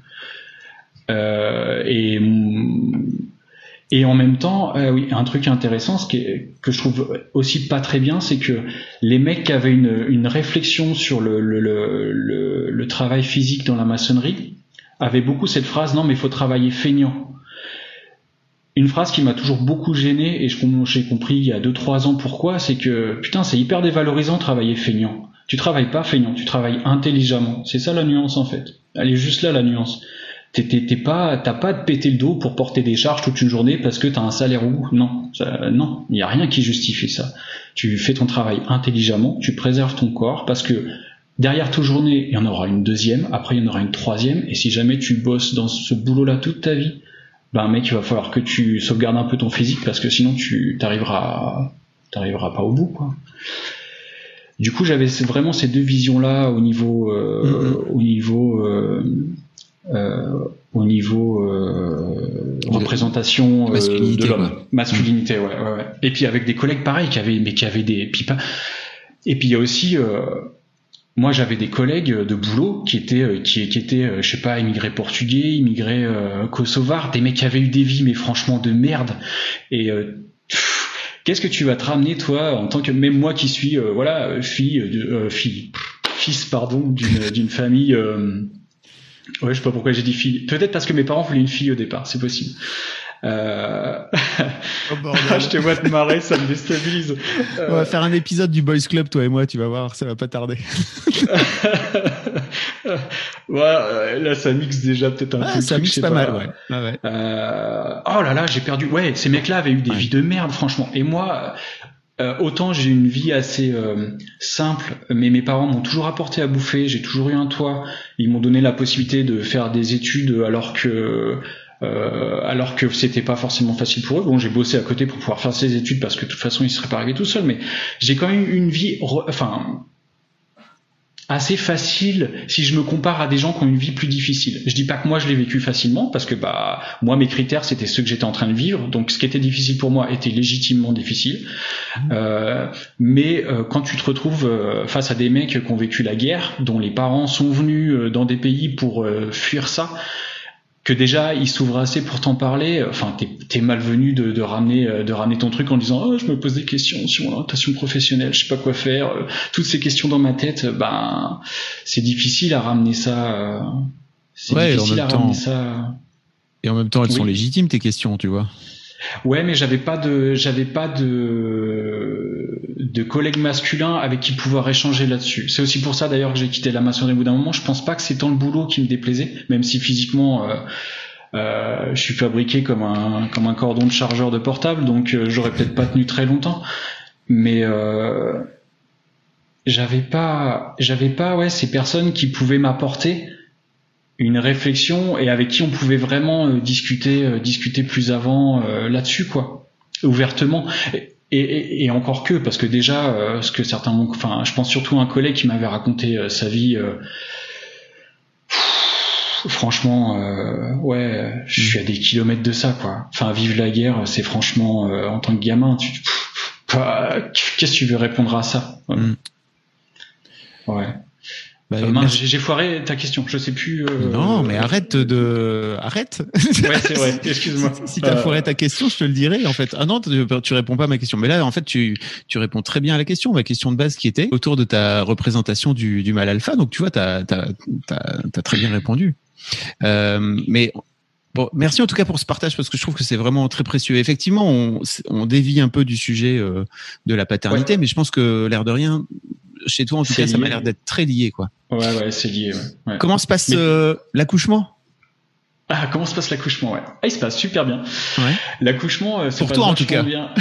Et en même temps, oui, un truc intéressant, que je trouve aussi pas très bien, c'est que les mecs qui avaient une réflexion sur le travail physique dans la maçonnerie avaient beaucoup cette phrase, non mais il faut travailler feignant. Une phrase qui m'a toujours beaucoup gêné, et j'ai compris il y a 2-3 ans pourquoi, c'est que putain, c'est hyper dévalorisant travailler feignant. Tu travailles pas feignant, tu travailles intelligemment. C'est ça la nuance en fait. Elle est juste là la nuance. T'as pas à te péter le dos pour porter des charges toute une journée parce que t'as un salaire où non, il y a rien qui justifie ça. Tu fais ton travail intelligemment, tu préserves ton corps parce que derrière ta journée, il y en aura une deuxième, après il y en aura une troisième, et si jamais tu bosses dans ce boulot-là toute ta vie, mec, il va falloir que tu sauvegardes un peu ton physique parce que sinon tu t'arriveras pas au bout, quoi. Du coup, j'avais vraiment ces deux visions-là au niveau représentation de l'homme, masculinité, ouais. Et puis avec des collègues pareils qui avaient des pipas. Et puis il y a aussi, moi j'avais des collègues de boulot qui étaient, je sais pas, immigrés portugais, immigrés kosovars, des mecs qui avaient eu des vies mais franchement de merde. Et qu'est-ce que tu vas te ramener toi en tant que, même moi qui suis fils pardon d'une famille ouais, je sais pas pourquoi j'ai dit fille, peut-être parce que mes parents voulaient une fille au départ, c'est possible. Oh, Je te vois te marrer, ça me déstabilise. On va faire un épisode du Boys Club, toi et moi, tu vas voir, ça va pas tarder. Voilà, là ça mixe déjà peut-être un peu. Ça mixe pas mal, ouais. Ah ouais. Oh là là, j'ai perdu. Ouais, ces mecs-là avaient eu des vies de merde, franchement. Et moi, autant j'ai une vie assez simple, mais mes parents m'ont toujours apporté à bouffer, j'ai toujours eu un toit. Ils m'ont donné la possibilité de faire des études alors que c'était pas forcément facile pour eux. Bon, j'ai bossé à côté pour pouvoir faire ces études parce que de toute façon ils seraient pas arrivés tout seuls, mais j'ai quand même une vie assez facile si je me compare à des gens qui ont une vie plus difficile. Je dis pas que moi je l'ai vécu facilement parce que moi mes critères c'était ceux que j'étais en train de vivre, donc ce qui était difficile pour moi était légitimement difficile. Mais quand tu te retrouves face à des mecs qui ont vécu la guerre, dont les parents sont venus dans des pays pour fuir ça, que déjà ils s'ouvrent assez pour t'en parler, enfin t'es malvenu de ramener ton truc en disant je me pose des questions sur mon orientation professionnelle, je sais pas quoi faire, toutes ces questions dans ma tête, c'est difficile à ramener ça, et en même temps elles sont légitimes tes questions, tu vois. Ouais, mais j'avais pas de collègues masculins avec qui pouvoir échanger là-dessus. C'est aussi pour ça d'ailleurs que j'ai quitté la maçonnerie au bout d'un moment. Je pense pas que c'est tant le boulot qui me déplaisait, même si physiquement je suis fabriqué comme un cordon de chargeur de portable, donc j'aurais peut-être pas tenu très longtemps. Mais j'avais pas ces personnes qui pouvaient m'apporter une réflexion et avec qui on pouvait vraiment discuter plus avant là-dessus, quoi, ouvertement. Et encore que, parce que déjà, ce que certains m'ont, enfin, je pense surtout à un collègue qui m'avait raconté sa vie. Franchement, je suis à des kilomètres de ça, quoi. Enfin, vivre la guerre, c'est franchement, en tant que gamin, qu'est-ce que tu veux répondre à ça? Ouais. J'ai foiré ta question, je sais plus. Non, mais arrête. Ouais, c'est vrai. Excuse-moi. Si t'as foiré ta question, je te le dirai en fait. Ah non, tu réponds pas à ma question. Mais là, en fait, tu réponds très bien à la question. Ma question de base qui était autour de ta représentation du mâle alpha. Donc tu vois, t'as très bien répondu. Mais bon, merci en tout cas pour ce partage parce que je trouve que c'est vraiment très précieux. Effectivement, on dévie un peu du sujet de la paternité, mais je pense que l'air de rien. Chez toi, en tout cas, ça m'a l'air d'être très lié, quoi. Ouais, c'est lié. Ouais. Comment se passe l'accouchement ? Comment se passe l'accouchement? Ouais. Il se passe super bien. Ouais. L'accouchement, pour toi en tout cas. Bien.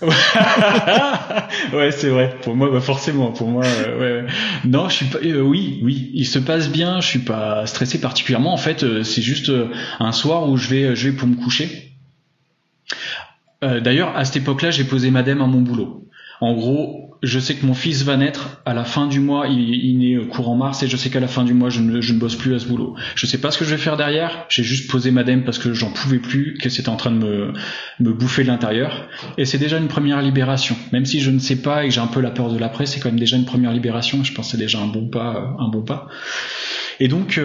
Ouais, c'est vrai. Pour moi, forcément. Pour moi, ouais. Non, je suis pas. Oui, il se passe bien. Je suis pas stressé particulièrement. En fait, c'est juste un soir où je vais pour me coucher. D'ailleurs, à cette époque-là, j'ai posé madame à mon boulot. En gros, je sais que mon fils va naître à la fin du mois, il naît courant mars, et je sais qu'à la fin du mois, je ne bosse plus à ce boulot. Je sais pas ce que je vais faire derrière, j'ai juste posé madame parce que j'en pouvais plus, que c'était en train de me bouffer de l'intérieur. Et c'est déjà une première libération. Même si je ne sais pas et que j'ai un peu la peur de l'après, c'est quand même déjà une première libération. Je pense que c'est déjà un bon pas. Et donc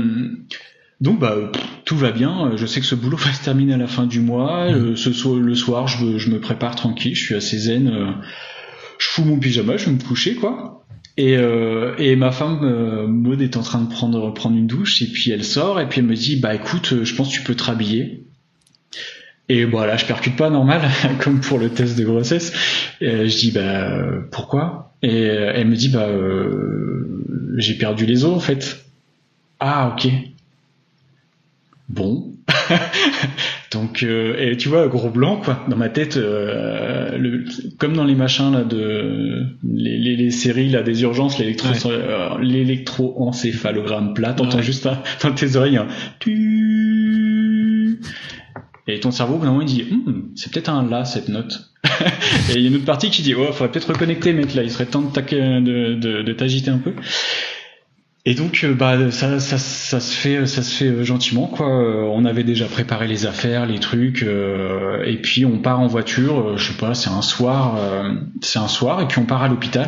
tout va bien. Je sais que ce boulot va se terminer à la fin du mois. Le soir, je me prépare tranquille. Je suis assez zen. Je fous mon pyjama, je vais me coucher, quoi. Et ma femme, Maud, est en train de prendre une douche. Et puis elle sort. Et puis elle me dit, écoute, je pense que tu peux te rhabiller. Et là, je percute pas, normal, comme pour le test de grossesse. Et je dis, pourquoi? Et elle me dit, j'ai perdu les os, en fait. Ah, ok. Bon. Donc et tu vois, gros blanc, quoi, dans ma tête, comme dans les machins là les séries là des urgences, l'électroencéphalogramme plat, t'entends juste dans tes oreilles et ton cerveau, au bout d'un moment, il dit c'est peut-être un la cette note. Et il y a une autre partie qui dit faudrait peut-être reconnecter, mec, là, il serait temps de t'agiter un peu. Et donc ça se fait gentiment, quoi. On avait déjà préparé les affaires, les trucs, et puis on part en voiture. Je sais pas, c'est un soir, et puis on part à l'hôpital.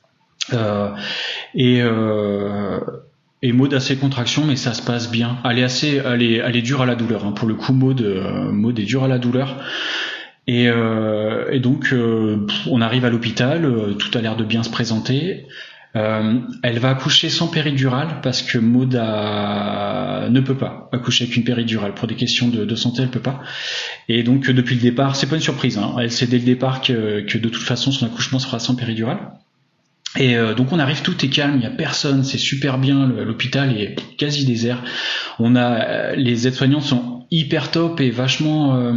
Et Maud a ses contractions, mais ça se passe bien. Elle est dure à la douleur. Pour le coup, Maud est dure à la douleur. Et donc on arrive à l'hôpital, tout a l'air de bien se présenter. Elle va accoucher sans péridurale parce que Maud ne peut pas accoucher avec une péridurale pour des questions de santé, elle peut pas. Et donc depuis le départ, c'est pas une surprise, hein, elle sait dès le départ que de toute façon son accouchement sera sans péridurale. Et donc on arrive, tout est calme, il y a personne, c'est super bien, l'hôpital est quasi désert. Les aides-soignantes sont hyper top et vachement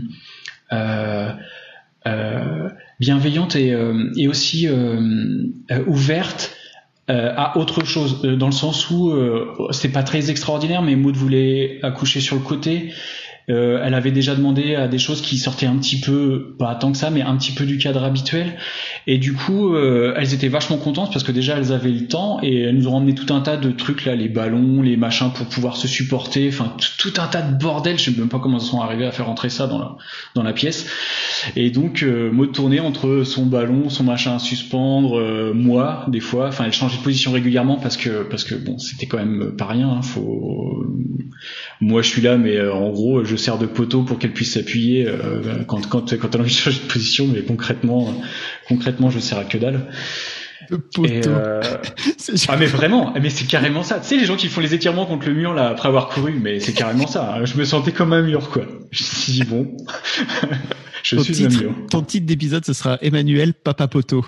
bienveillante et aussi ouverte à autre chose, dans le sens où c'est pas très extraordinaire, mais Maud voulait accoucher sur le côté. Elle avait déjà demandé à des choses qui sortaient un petit peu, pas tant que ça, mais un petit peu du cadre habituel. Et du coup, elles étaient vachement contentes parce que déjà elles avaient le temps et elles nous ont emmené tout un tas de trucs là, les ballons, les machins pour pouvoir se supporter, enfin tout un tas de bordel. Je sais même pas comment elles sont arrivées à faire rentrer ça dans la pièce. Et donc Maud tournait entre son ballon, son machin à suspendre, moi des fois, enfin elle changeait de position régulièrement parce que bon, c'était quand même pas rien, hein, moi je suis là, mais en gros je sers de poteau pour qu'elle puisse s'appuyer quand elle a envie de changer de position, mais concrètement je sers à que dalle. Le poteau. Ah mais vraiment, mais c'est carrément ça. Tu sais les gens qui font les étirements contre le mur là après avoir couru, mais c'est carrément ça. Je me sentais comme un mur quoi. Je me suis dit bon, je suis un mur. Ton titre d'épisode ce sera Emmanuel Papa Poteau.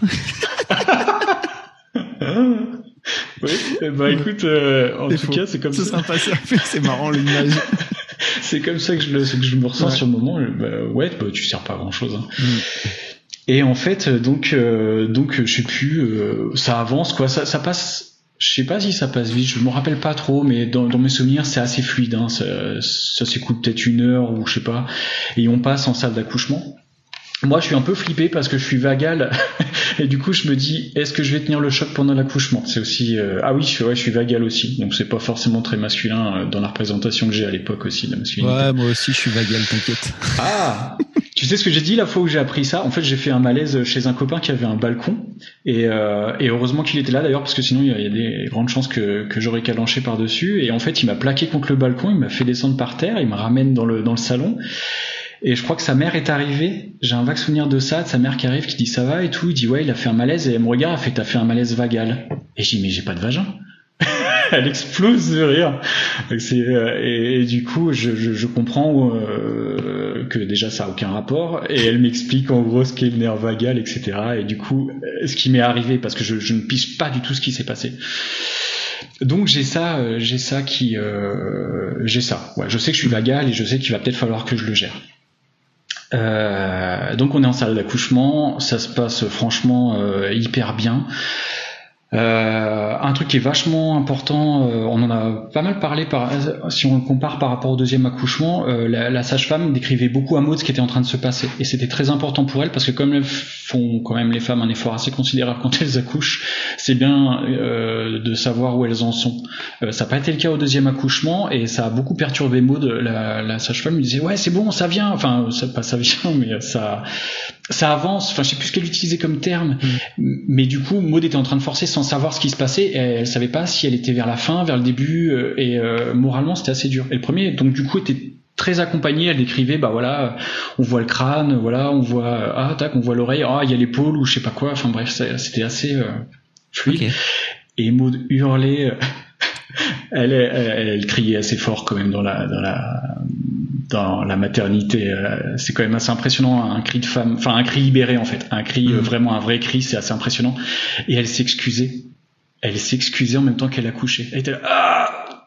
Oui, bah écoute, en tout cas c'est comme ça. C'est sympa, c'est marrant l'image. C'est comme ça que je me ressens sur le moment. Ouais, tu sers pas à grand chose. Hein. Et en fait, donc je sais plus, ça avance quoi, ça passe. Je sais pas si ça passe vite, je me rappelle pas trop, mais dans mes souvenirs c'est assez fluide. Hein, ça s'écoule peut-être 1 heure ou je sais pas. Et on passe en salle d'accouchement. Moi, je suis un peu flippé parce que je suis vagal et du coup, je me dis, est-ce que je vais tenir le choc pendant l'accouchement ? C'est aussi je suis vagal aussi, donc c'est pas forcément très masculin dans la représentation que j'ai à l'époque aussi de la masculinité. Ouais, moi aussi, je suis vagal, t'inquiète. Ah, tu sais ce que j'ai dit la fois où j'ai appris ça ? En fait, j'ai fait un malaise chez un copain qui avait un balcon et heureusement qu'il était là d'ailleurs parce que sinon il y a des grandes chances que j'aurais calanché par dessus. Et en fait, il m'a plaqué contre le balcon, il m'a fait descendre par terre, il me ramène dans le salon. Et je crois que sa mère est arrivée, j'ai un vague souvenir de ça, de sa mère qui arrive, qui dit ça va et tout, il dit ouais il a fait un malaise et elle me regarde, elle fait t'as fait un malaise vagal. Et je dis mais j'ai pas de vagin. Elle explose de rire. Et du coup je comprends que déjà ça a aucun rapport et elle m'explique en gros ce qu'est le nerf vagal, etc. Et du coup ce qui m'est arrivé parce que je ne pige pas du tout ce qui s'est passé. Donc j'ai ça. Ouais, je sais que je suis vagal et je sais qu'il va peut-être falloir que je le gère. Donc on est en salle d'accouchement, ça se passe franchement hyper bien. Un truc qui est vachement important, on en a pas mal parlé si on le compare par rapport au deuxième accouchement, la sage-femme décrivait beaucoup à Maud ce qui était en train de se passer et c'était très important pour elle parce que comme elles font quand même les femmes un effort assez considérable quand elles accouchent, c'est bien de savoir où elles en sont. Ça n'a pas été le cas au deuxième accouchement et ça a beaucoup perturbé Maud. La sage-femme lui disait ouais c'est bon ça vient, enfin ça vient mais ça avance, enfin je sais plus ce qu'elle utilisait comme terme, mais du coup Maud était en train de forcer sans savoir ce qui se passait et elle savait pas si elle était vers la fin, vers le début et moralement c'était assez dur. Et le premier donc du coup était très accompagnée, elle décrivait bah voilà on voit le crâne, voilà on voit on voit l'oreille, il y a l'épaule ou je sais pas quoi, enfin bref c'était assez fluide. Okay. Et Maud hurlait elle criait assez fort quand même dans la maternité, c'est quand même assez impressionnant, un cri de femme, enfin un cri libéré en fait, un cri vraiment un vrai cri, c'est assez impressionnant. Et elle s'excusait en même temps qu'elle accouchait. Elle était là,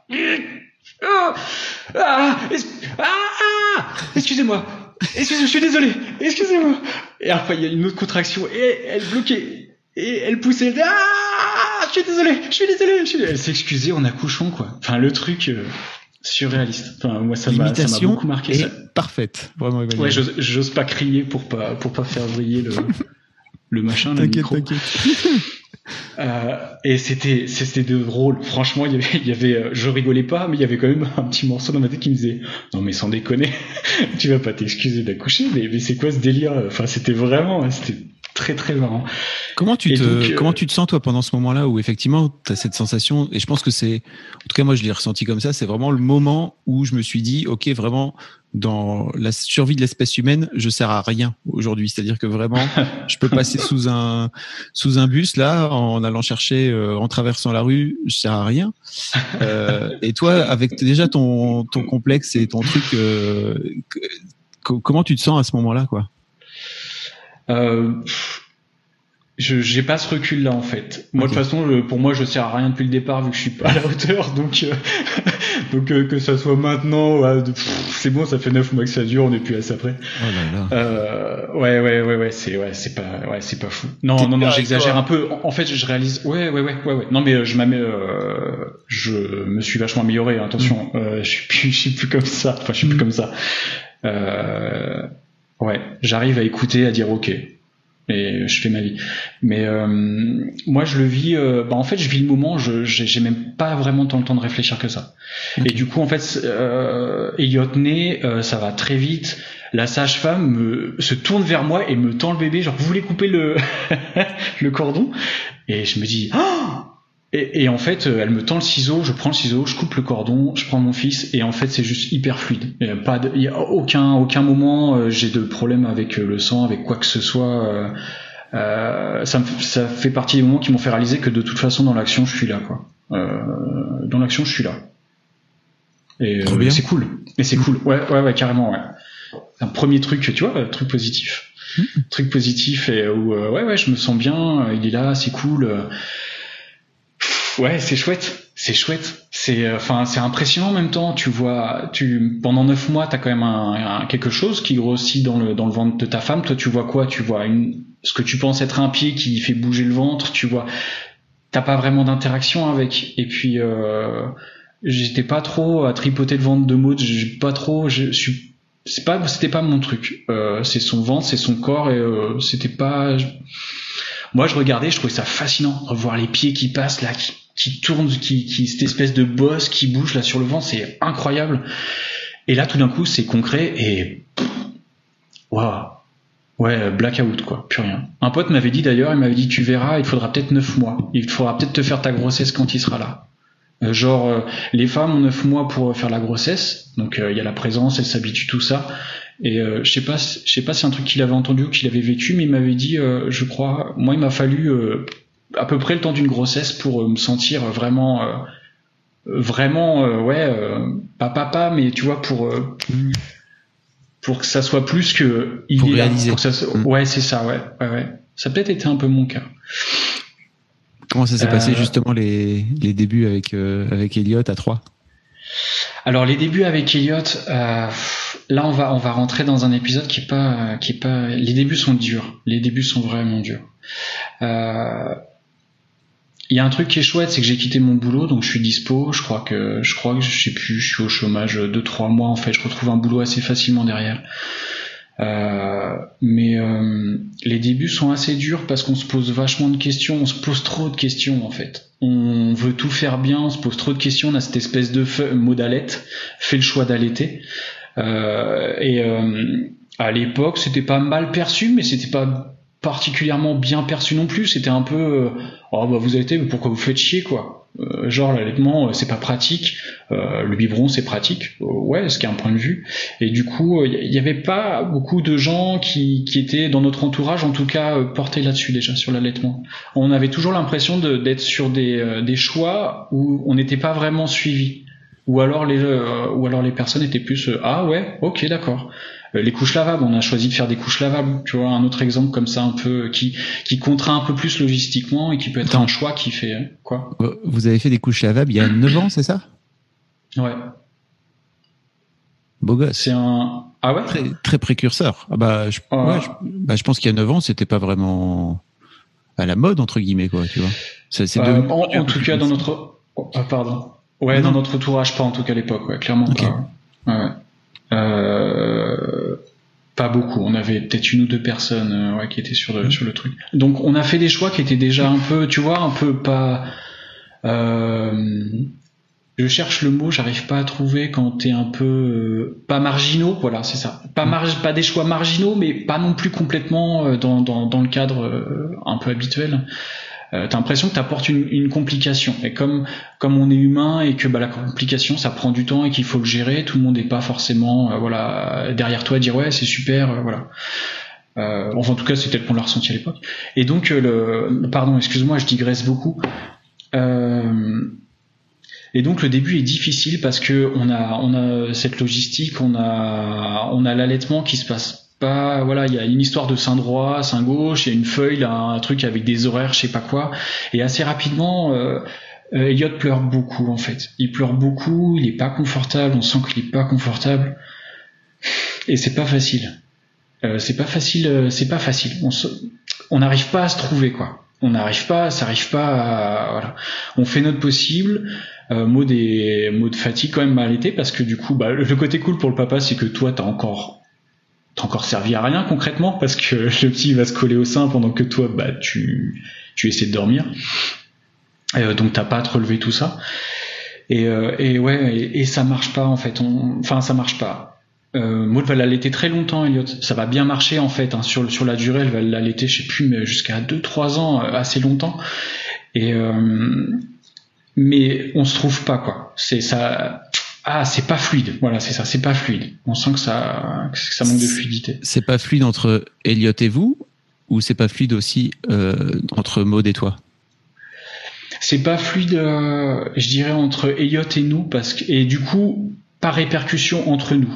excusez-moi, je suis désolé, excusez-moi. Et après il y a une autre contraction et elle bloquait et elle poussait, je suis désolé. Elle s'excusait en accouchant quoi. Enfin le truc surréaliste. Enfin moi ça m'a beaucoup marqué. Ça. Parfaite, vraiment. Emmanuel. Ouais, j'ose pas crier pour pas faire vriller le machin, le micro. Et c'était drôle. Franchement, il y avait, je rigolais pas, mais il y avait quand même un petit morceau dans ma tête qui me disait, non mais sans déconner, tu vas pas t'excuser d'accoucher, mais c'est quoi ce délire? Enfin, c'était très très marrant. Comment tu te sens toi pendant ce moment-là où effectivement tu as cette sensation, et je pense que c'est, en tout cas moi je l'ai ressenti comme ça, c'est vraiment le moment où je me suis dit ok, vraiment dans la survie de l'espèce humaine je sers à rien aujourd'hui, c'est-à-dire que vraiment je peux passer sous un bus là en allant chercher en traversant la rue, je sers à rien. Et toi avec déjà ton complexe et ton truc, comment tu te sens à ce moment-là quoi? J'ai pas ce recul là en fait. Moi de toute façon, pour moi je sers à rien depuis le départ vu que je suis pas à la hauteur, donc que ça soit maintenant, c'est bon, ça fait 9 mois que ça dure, on est plus à ça près. Oh là là. Ouais, c'est pas fou. Non, j'exagère un peu. En fait, je réalise. Ouais. Non mais je me suis vachement amélioré. Attention, je suis plus comme ça. Enfin, je suis plus comme ça. Ouais, j'arrive à écouter, à dire ok. Et je fais ma vie. Mais moi je le vis, en fait je vis le moment, j'ai même pas vraiment tant le temps de réfléchir que ça. Okay. Et du coup en fait Elliot naît, ça va très vite. La sage-femme se tourne vers moi et me tend le bébé, genre vous voulez couper le le cordon? Et je me dis et en fait elle me tend le ciseau, je prends le ciseau, je coupe le cordon, je prends mon fils et en fait c'est juste hyper fluide. Il y a aucun moment j'ai de problème avec le sang, avec quoi que ce soit. Ça fait partie des moments qui m'ont fait réaliser que de toute façon dans l'action je suis là quoi. Dans l'action je suis là. Et c'est cool. Et c'est cool. Ouais carrément ouais. Un premier truc, tu vois, truc positif. Truc positif et où je me sens bien, il est là, c'est cool. Ouais, c'est chouette. C'est impressionnant en même temps. Tu vois, pendant 9 mois, t'as quand même quelque chose qui grossit dans le ventre de ta femme. Toi, tu vois quoi? Tu vois ce que tu penses être un pied qui fait bouger le ventre. Tu vois, t'as pas vraiment d'interaction avec. Et puis, j'étais pas trop à tripoter le ventre de Maud. C'était pas mon truc. C'est son ventre, c'est son corps et c'était pas. Moi, je regardais, je trouvais ça fascinant, revoir les pieds qui passent là, qui tournent, cette espèce de bosse qui bouge là sur le vent, c'est incroyable. Et là, tout d'un coup, c'est concret et waouh, ouais, blackout quoi, plus rien. Un pote m'avait dit d'ailleurs, il m'avait dit tu verras, il faudra peut-être 9 mois, il faudra peut-être te faire ta grossesse quand il sera là. Les femmes ont 9 mois pour faire la grossesse, donc il y a la présence, elles s'habituent tout ça. Et je sais pas si c'est un truc qu'il avait entendu ou qu'il avait vécu, mais il m'avait dit, je crois, moi il m'a fallu à peu près le temps d'une grossesse pour me sentir vraiment pas papa, mais tu vois pour que ça soit plus que il pour est réaliser. Là, pour que ça ouais c'est ça, ouais. Ça a peut-être été un peu mon cas. Comment ça s'est passé justement les débuts avec Elliot à 3? Alors les débuts avec Elliot, là on va rentrer dans un épisode qui est pas. Les débuts sont durs. Les débuts sont vraiment durs. Il y a un truc qui est chouette, c'est que j'ai quitté mon boulot, donc je suis dispo. Je crois que je sais plus, je suis au chômage 2-3 mois en fait. Je retrouve un boulot assez facilement derrière. Mais les débuts sont assez durs parce qu'on se pose vachement de questions, on se pose trop de questions en fait. On veut tout faire bien, on se pose trop de questions, on a cette espèce de mot d'allait, fait le choix d'allaiter. À l'époque, c'était pas mal perçu, mais c'était pas particulièrement bien perçu non plus. C'était un peu vous allaitez, mais pourquoi vous faites chier quoi. Genre l'allaitement c'est pas pratique, le biberon c'est pratique, ouais, ce qui est un point de vue. Et du coup il y avait pas beaucoup de gens qui étaient dans notre entourage en tout cas portés là-dessus déjà sur l'allaitement. On avait toujours l'impression d'être sur des choix où on n'était pas vraiment suivi, ou alors les personnes étaient plus ah ouais ok d'accord. Les couches lavables, on a choisi de faire des couches lavables, tu vois, un autre exemple comme ça un peu qui contraint un peu plus logistiquement et qui peut être un choix qui fait quoi. Vous avez fait des couches lavables il y a 9 ans, c'est ça? Ouais. Beau gosse. C'est un très, très précurseur. Je pense qu'il y a 9 ans, c'était pas vraiment à la mode entre guillemets quoi, tu vois. En tout cas dans notre pardon. Ouais, dans notre entourage pas en tout cas à l'époque, ouais, clairement okay. Pas. Ouais. Pas beaucoup. On avait peut-être 1 ou 2 personnes qui étaient sur le truc. Donc on a fait des choix qui étaient déjà un peu, tu vois, un peu pas je cherche le mot, j'arrive pas à trouver quand t'es un peu pas marginaux, voilà, c'est ça. Pas des choix marginaux, mais pas non plus complètement dans le cadre un peu habituel. T'as l'impression que t'apportes une complication. Et comme on est humain et que la complication ça prend du temps et qu'il faut le gérer, tout le monde n'est pas forcément derrière toi à dire ouais c'est super, voilà. Enfin en tout cas c'est tel qu'on l'a ressenti à l'époque. Et donc pardon, excuse-moi, je digresse beaucoup. Et donc le début est difficile parce que on a cette logistique, on a l'allaitement qui se passe pas, voilà, il y a une histoire de sein droit, sein gauche, il y a une feuille, là, un truc avec des horaires, je sais pas quoi, et assez rapidement Elliot pleure beaucoup en fait. Il pleure beaucoup, il est pas confortable, on sent qu'il est pas confortable et c'est pas facile. C'est pas facile. On n'arrive pas à se trouver quoi. Ça arrive pas à, voilà. On fait notre possible. Mot de fatigue quand même à l'été parce que du coup le côté cool pour le papa c'est que toi t'as encore servi à rien concrètement parce que le petit va se coller au sein pendant que toi tu essaies de dormir donc t'as pas à te relever tout ça et ça marche pas en fait, ça marche pas. Maud va l'allaiter très longtemps, Elliot. Ça va bien marcher en fait, hein. Sur la durée elle va l'allaiter je sais plus mais jusqu'à 2-3 ans, assez longtemps et mais on se trouve pas quoi. C'est ça. C'est pas fluide. Voilà, c'est ça. C'est pas fluide. On sent que ça manque de fluidité. C'est pas fluide entre Elliot et vous, ou c'est pas fluide aussi entre Maud et toi? C'est pas fluide, je dirais entre Elliot et nous et du coup par répercussion entre nous.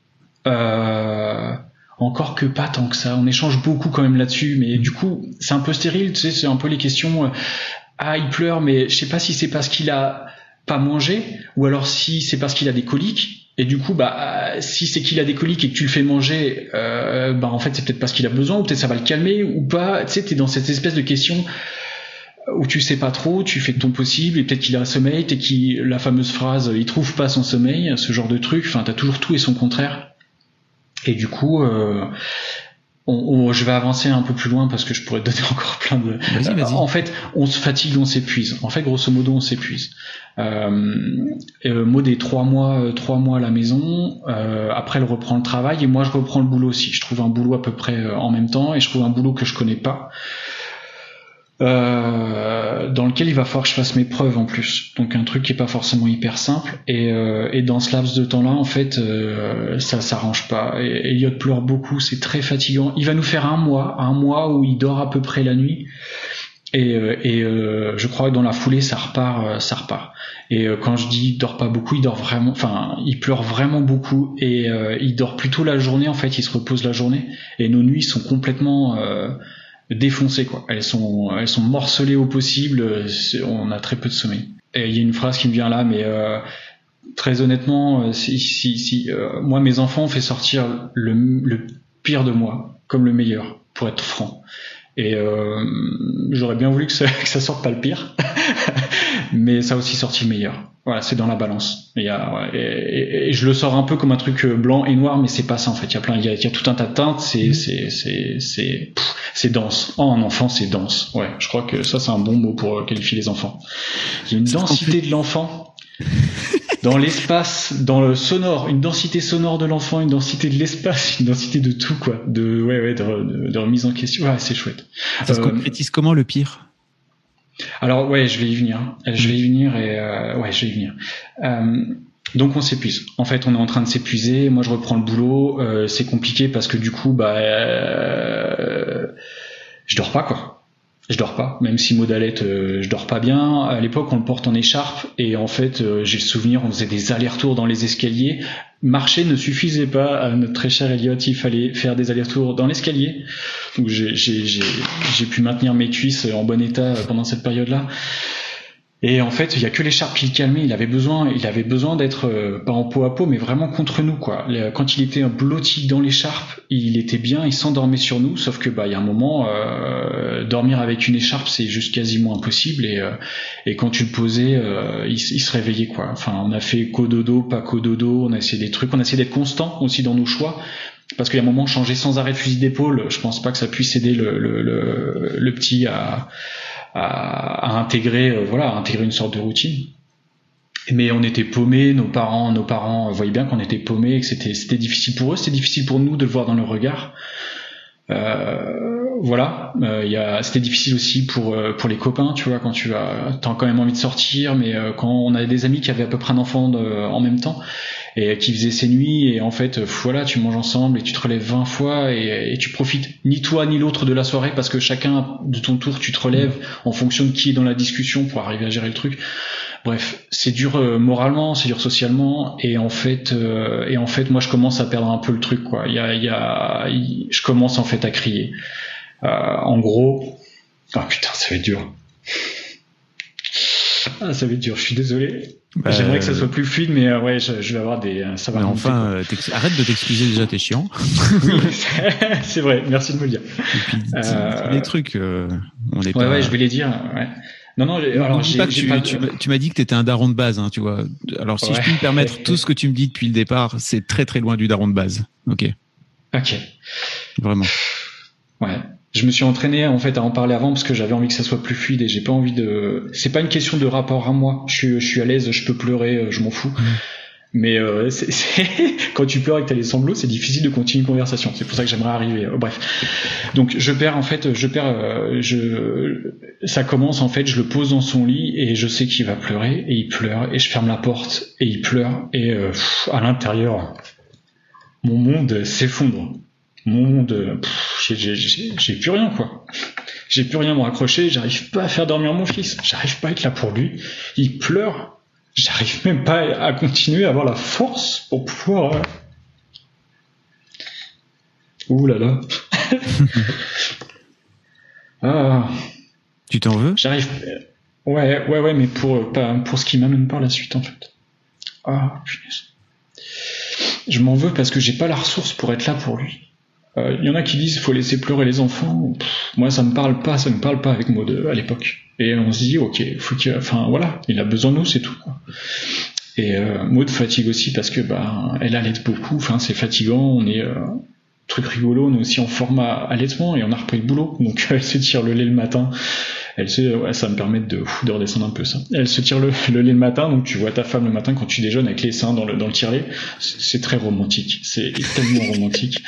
Encore que pas tant que ça. On échange beaucoup quand même là-dessus, mais du coup c'est un peu stérile. Tu sais, c'est un peu les questions. Il pleure, mais je sais pas si c'est parce qu'il a pas mangé ou alors si c'est parce qu'il a des coliques. Et du coup, si c'est qu'il a des coliques et que tu le fais manger, en fait, c'est peut-être parce qu'il a besoin ou peut-être ça va le calmer ou pas. Tu sais, t'es dans cette espèce de question où tu sais pas trop, tu fais de ton possible et peut-être qu'il a un sommeil, la fameuse phrase, il trouve pas son sommeil, ce genre de truc. Enfin, t'as toujours tout et son contraire. Et du coup, je vais avancer un peu plus loin parce que je pourrais te donner encore plein de... Vas-y. En fait, on se fatigue, on s'épuise. En fait, grosso modo, on s'épuise. Maud est 3 mois à la maison. Après, elle reprend le travail et moi, je reprends le boulot aussi. Je trouve un boulot à peu près en même temps et je trouve un boulot que je connais pas. Dans lequel il va falloir que je fasse mes preuves en plus. Donc un truc qui est pas forcément hyper simple et dans ce laps de temps-là en fait ça s'arrange pas. Et Elliot pleure beaucoup, c'est très fatigant. Il va nous faire un mois où il dort à peu près la nuit et je crois que dans la foulée ça repart. Et quand je dis il dort pas beaucoup, il dort vraiment, il pleure vraiment beaucoup et il dort plutôt la journée en fait, il se repose la journée et nos nuits sont complètement défoncées quoi. Elles sont morcelées au possible, on a très peu de sommeil. Et il y a une phrase qui me vient là, mais très honnêtement, si moi mes enfants ont fait sortir le pire de moi comme le meilleur, pour être franc. Et j'aurais bien voulu que ça sorte pas le pire, mais ça a aussi sorti le meilleur. Voilà, c'est dans la balance. Et je le sors un peu comme un truc blanc et noir, mais c'est pas ça en fait. Il y a tout un tas de teintes. C'est dense. Un enfant, c'est dense. Ouais, je crois que ça c'est un bon mot pour qualifier les enfants. Il y a une densité de l'enfant dans l'espace, dans le sonore, une densité sonore de l'enfant, une densité de l'espace, une densité de tout quoi. De remise en question. Ouais, c'est chouette. Ça se concrétise comment le pire? Alors ouais, je vais y venir. Donc on s'épuise. En fait, on est en train de s'épuiser. Moi, je reprends le boulot. C'est compliqué parce que du coup, je dors pas quoi. Je dors pas. Même si Maud allaite, je dors pas bien. À l'époque, on le porte en écharpe et en fait, j'ai le souvenir, on faisait des allers-retours dans les escaliers. Marcher ne suffisait pas à notre très cher Elliot. Il fallait faire des allers-retours dans l'escalier. Donc j'ai pu maintenir mes cuisses en bon état pendant cette période-là. Et en fait, il y a que l'écharpe qui le calmait. Il avait besoin d'être pas en peau à peau, mais vraiment contre nous, quoi. Quand il était blotti dans l'écharpe, il était bien, il s'endormait sur nous. Sauf que, il y a un moment, dormir avec une écharpe, c'est juste quasiment impossible. Et quand tu le posais, il se réveillait, quoi. Enfin, on a fait cododo, pas cododo. On a essayé des trucs. On a essayé d'être constant aussi dans nos choix. Parce qu'il y a un moment, changer sans arrêt de fusil d'épaule, je pense pas que ça puisse aider le petit à intégrer une sorte de routine. Mais on était paumés, nos parents voyaient bien qu'on était paumés, que c'était difficile pour eux, c'était difficile pour nous de le voir dans le regard. Voilà, c'était difficile aussi pour les copains, tu vois, quand t'as quand même envie de sortir, mais quand on avait des amis qui avaient à peu près un enfant en même temps et qui faisaient ses nuits, et en fait, voilà, tu manges ensemble et tu te relèves 20 fois et tu profites ni toi ni l'autre de la soirée parce que chacun de ton tour tu te relèves en fonction de qui est dans la discussion pour arriver à gérer le truc. Bref, c'est dur moralement, c'est dur socialement, et en fait, moi je commence à perdre un peu le truc, quoi. Je commence en fait à crier. En gros, ah putain, ça va être dur. Ah, ça va être dur. Je suis désolé. J'aimerais que ça soit plus fluide, mais ouais, je vais avoir ça va. Mais enfin, arrête de t'excuser déjà, t'es chiant. Oui, c'est vrai. Merci de me le dire. Et puis, les trucs, on est pas. Ouais, je vais les dire. Ouais. Non, alors tu m'as dit que t'étais un daron de base, hein, tu vois. Alors si je puis me permettre, tout ce que tu me dis depuis le départ, c'est très très loin du daron de base. Ok. Vraiment. Ouais. Je me suis entraîné en fait à en parler avant parce que j'avais envie que ça soit plus fluide et j'ai pas envie de. C'est pas une question de rapport à moi. Je suis à l'aise, je peux pleurer, je m'en fous. Mais quand tu pleures et que t'as les sanglots, c'est difficile de continuer une conversation. C'est pour ça que j'aimerais arriver. Bref. Donc ça commence en fait, je le pose dans son lit et je sais qu'il va pleurer et il pleure et je ferme la porte et il pleure et à l'intérieur, mon monde s'effondre. Mon monde, j'ai plus rien, quoi. J'ai plus rien à me raccrocher, j'arrive pas à faire dormir mon fils, j'arrive pas à être là pour lui. Il pleure. J'arrive même pas à continuer à avoir la force pour pouvoir. Ouh là là. Ah. Tu t'en veux ? J'arrive. Ouais, mais pour ce qui m'amène par la suite en fait. Ah, punaise. Je m'en veux parce que j'ai pas la ressource pour être là pour lui. Il y en a qui disent faut laisser pleurer les enfants. Moi ça me parle pas avec Maud à l'époque. Et on se dit ok, voilà, il a besoin de nous, c'est tout, quoi. Et Maud fatigue aussi parce que elle allaite beaucoup, c'est fatigant, on est truc rigolo, on est aussi en format allaitement et on a repris le boulot, donc elle se tire le lait le matin. Ça me permet de redescendre un peu ça. Elle se tire le lait le matin, donc tu vois ta femme le matin quand tu déjeunes avec les seins dans le tire-lait. C'est très romantique, c'est tellement romantique.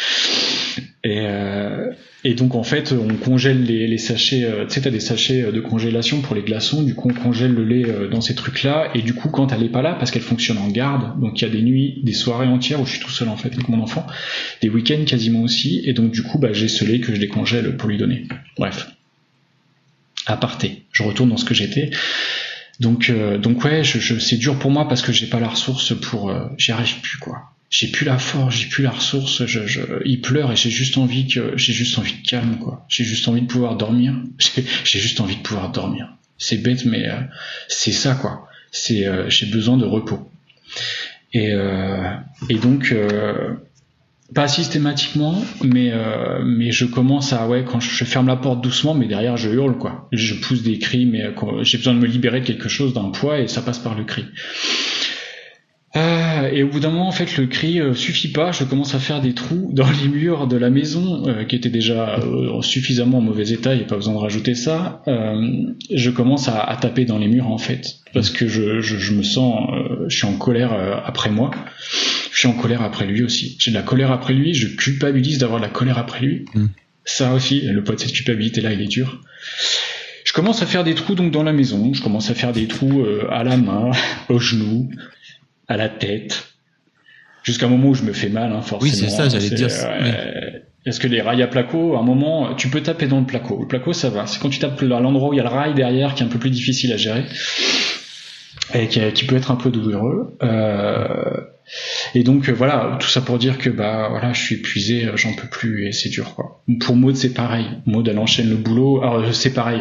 Et donc en fait on congèle les sachets, tu sais t'as des sachets de congélation pour les glaçons, du coup on congèle le lait dans ces trucs là, et du coup quand elle est pas là, parce qu'elle fonctionne en garde, donc il y a des nuits, des soirées entières où je suis tout seul en fait avec mon enfant, des week-ends quasiment aussi, et donc du coup j'ai ce lait que je décongèle pour lui donner. Bref, aparté, je retourne dans ce que j'étais. Donc ouais, c'est dur pour moi parce que j'ai pas la ressource pour, j'y arrive plus, quoi. J'ai plus la force, j'ai plus la ressource, il pleure et j'ai juste envie de calme, quoi. J'ai juste envie de pouvoir dormir. J'ai juste envie de pouvoir dormir. C'est bête, mais c'est ça, quoi. J'ai besoin de repos. Et donc pas systématiquement, mais je commence à, quand je ferme la porte doucement, mais derrière je hurle, quoi. Je pousse des cris, mais j'ai besoin de me libérer de quelque chose, d'un poids, et ça passe par le cri. Et au bout d'un moment, en fait, le cri suffit pas. Je commence à faire des trous dans les murs de la maison qui étaient déjà suffisamment en mauvais état. Il n'y a pas besoin de rajouter ça. Je commence à taper dans les murs, en fait, parce que je me sens, je suis en colère après moi. Je suis en colère après lui aussi. J'ai de la colère après lui. Je culpabilise d'avoir de la colère après lui. Ça aussi, le poids de cette culpabilité-là, il est dur. Je commence à faire des trous donc dans la maison. Je commence à faire des trous à la main, aux genoux, à la tête, jusqu'à un moment où je me fais mal, forcément. Oui, c'est ça, j'allais dire. Parce que les rails à placo, à un moment, tu peux taper dans le placo. Le placo, ça va. C'est quand tu tapes à l'endroit où il y a le rail derrière qui est un peu plus difficile à gérer et qui peut être un peu douloureux. Et donc voilà, tout ça pour dire que je suis épuisé, j'en peux plus et c'est dur, quoi. Pour Maud, c'est pareil. Maud, elle enchaîne le boulot. Alors c'est pareil.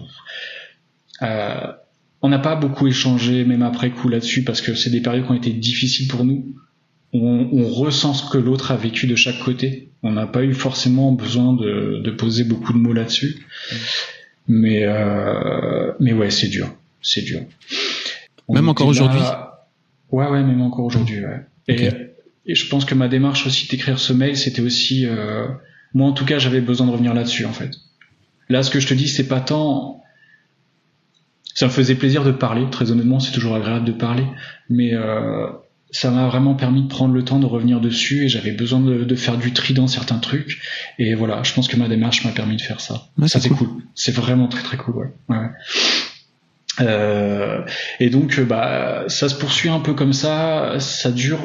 On n'a pas beaucoup échangé, même après coup, là-dessus, parce que c'est des périodes qui ont été difficiles pour nous. On ressent ce que l'autre a vécu de chaque côté. On n'a pas eu forcément besoin de poser beaucoup de mots là-dessus. Mais ouais, c'est dur. C'est dur. Même encore aujourd'hui? Ouais, même encore aujourd'hui, ouais. Okay. Et je pense que ma démarche aussi d'écrire ce mail, c'était aussi... moi, en tout cas, j'avais besoin de revenir là-dessus, en fait. Là, ce que je te dis, c'est pas tant ça me faisait plaisir de parler. Très honnêtement, c'est toujours agréable de parler, mais ça m'a vraiment permis de prendre le temps de revenir dessus, et j'avais besoin de faire du tri dans certains trucs. Et voilà, je pense que ma démarche m'a permis de faire ça. Ouais, ça, c'est cool. C'est vraiment très très cool. Ouais. Et donc, ça se poursuit un peu comme ça. Ça dure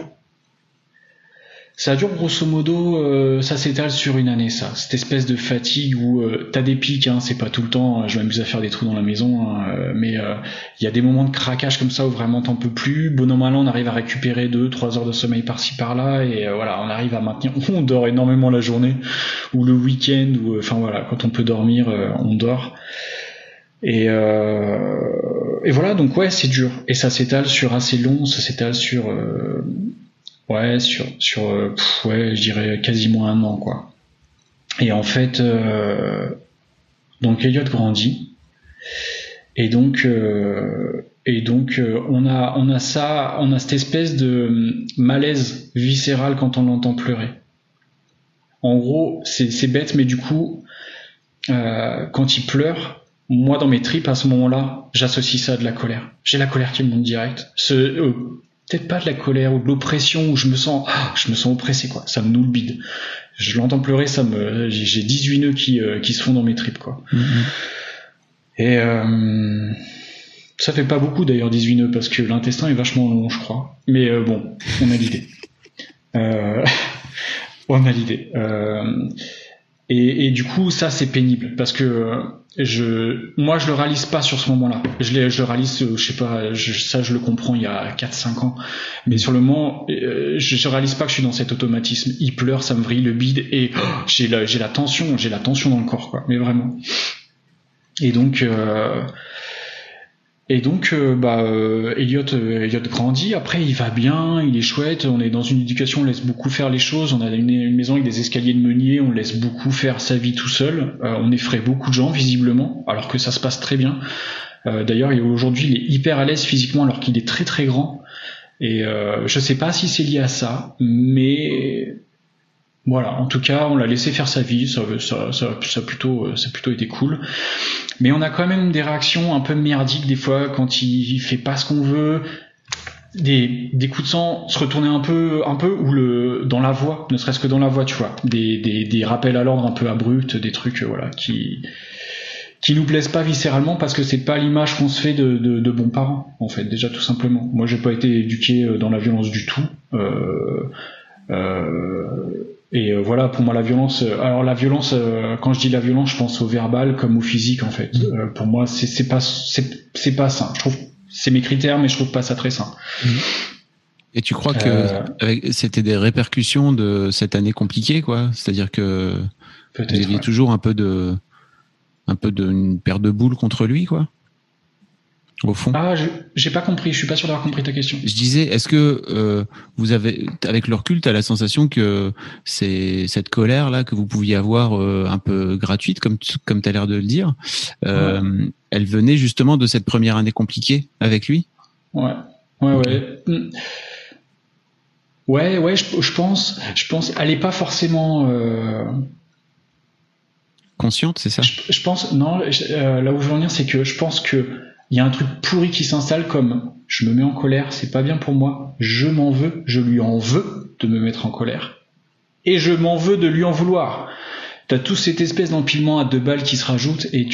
grosso modo, ça s'étale sur une année, ça. Cette espèce de fatigue où t'as des pics, hein, c'est pas tout le temps. Je m'amuse à faire des trous dans la maison, hein, mais il y a des moments de craquage comme ça où vraiment t'en peux plus. Bon an mal an, on arrive à récupérer 2-3 heures de sommeil par-ci par-là, et voilà, on arrive à maintenir. On dort énormément la journée ou le week-end, ou enfin voilà, quand on peut dormir, on dort. Et voilà, donc ouais, c'est dur. Et ça s'étale sur assez long, ça s'étale sur je dirais quasiment un an, quoi. Et en fait, donc Elliot grandit, et donc on a cette espèce de malaise viscéral quand on l'entend pleurer. En gros, c'est bête, mais du coup, quand il pleure, moi dans mes tripes à ce moment-là, j'associe ça à de la colère. J'ai la colère qui me monte direct. Peut-être pas de la colère ou de l'oppression, où je me sens oppressé, quoi. Ça me noue le bide. Je l'entends pleurer, j'ai 18 nœuds qui se font dans mes tripes, quoi. Et ça fait pas beaucoup d'ailleurs 18 nœuds, parce que l'intestin est vachement long, je crois. Mais bon, on a l'idée. On a l'idée. Et du coup, ça c'est pénible, parce que moi je le réalise pas sur ce moment-là. Je le réalise, je sais pas, je le comprends il y a 4-5 ans. Mais sur le moment, je réalise pas que je suis dans cet automatisme. Il pleure, ça me vrille le bide, et j'ai la tension dans le corps, quoi. Mais vraiment. Et donc Elliot grandit. Après, il va bien, il est chouette. On est dans une éducation, on laisse beaucoup faire les choses. On a une maison avec des escaliers de meunier, on laisse beaucoup faire sa vie tout seul. On effraie beaucoup de gens, visiblement, alors que ça se passe très bien. D'ailleurs, aujourd'hui, il est hyper à l'aise physiquement, alors qu'il est très très grand. Et je sais pas si c'est lié à ça, mais voilà. En tout cas, on l'a laissé faire sa vie. Ça a plutôt été cool. Mais on a quand même des réactions un peu merdiques des fois quand il fait pas ce qu'on veut. Des coups de sang, se retourner un peu ou dans la voix, ne serait-ce que dans la voix, tu vois. Des rappels à l'ordre un peu abrupts, des trucs voilà qui nous plaisent pas viscéralement, parce que c'est pas l'image qu'on se fait de bons parents, en fait, déjà, tout simplement. Moi, j'ai pas été éduqué dans la violence du tout. Voilà, pour moi la violence, quand je dis la violence, je pense au verbal comme au physique, en fait. Pour moi, c'est pas sain. Je trouve, c'est mes critères, mais je trouve pas ça très sain. Et tu crois que c'était des répercussions de cette année compliquée, quoi? C'est-à-dire que vous aviez toujours un peu d'une paire de boules contre lui, quoi, au fond. Ah, j'ai pas compris. Je suis pas sûr d'avoir compris ta question. Je disais, est-ce que vous avez, avec le recul, t'as la sensation que c'est cette colère là que vous pouviez avoir un peu gratuite, comme t'as l'air de le dire, elle venait justement de cette première année compliquée avec lui? Ouais. Je pense, elle est pas forcément consciente, c'est ça? Je pense, non. Là où je veux en venir, c'est que je pense que il y a un truc pourri qui s'installe, comme je me mets en colère, c'est pas bien pour moi, je m'en veux, je lui en veux de me mettre en colère, et je m'en veux de lui en vouloir. T'as toute cette espèce d'empilement à 2 balles qui se rajoute, et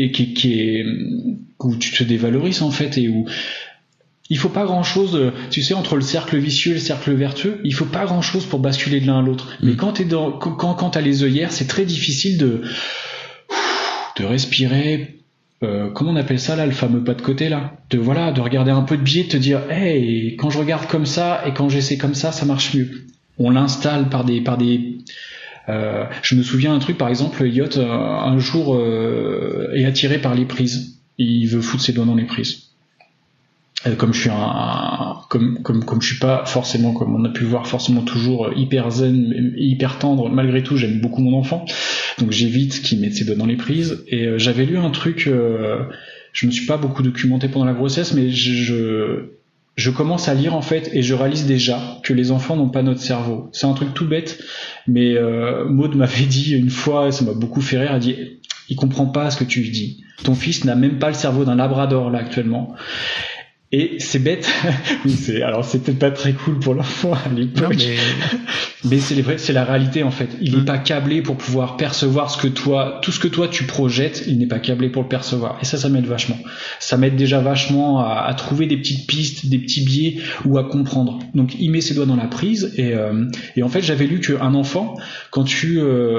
où tu te dévalorises, en fait, et où il faut pas grand chose, tu sais, entre le cercle vicieux et le cercle vertueux, il faut pas grand chose pour basculer de l'un à l'autre. Mais quand t'as les œillères, c'est très difficile de respirer. Comment on appelle ça là, le fameux pas de côté là, de regarder un peu de biais, de te dire hey, quand je regarde comme ça et quand j'essaie comme ça marche mieux. On l'installe par des je me souviens un truc, par exemple, Elliot un jour est attiré par les prises, il veut foutre ses doigts dans les prises. Comme je suis comme je suis pas forcément, comme on a pu le voir, forcément toujours hyper zen, hyper tendre, malgré tout j'aime beaucoup mon enfant, donc j'évite qu'il mette ses doigts dans les prises. Et j'avais lu un truc, je me suis pas beaucoup documenté pendant la grossesse, mais je commence à lire, en fait, et je réalise déjà que les enfants n'ont pas notre cerveau. C'est un truc tout bête, mais Maud m'avait dit une fois, ça m'a beaucoup fait rire, elle dit Il comprend pas ce que tu lui dis. Ton fils n'a même pas le cerveau d'un labrador là actuellement. Et c'est bête. Oui, c'est peut-être pas très cool pour l'enfant à l'époque. Mais c'est la réalité en fait. Il n'est pas câblé pour pouvoir percevoir tout ce que toi tu projettes. Il n'est pas câblé pour le percevoir. Et ça m'aide vachement. Ça m'aide déjà vachement à trouver des petites pistes, des petits biais ou à comprendre. Donc il met ses doigts dans la prise et en fait j'avais lu qu'un enfant quand tu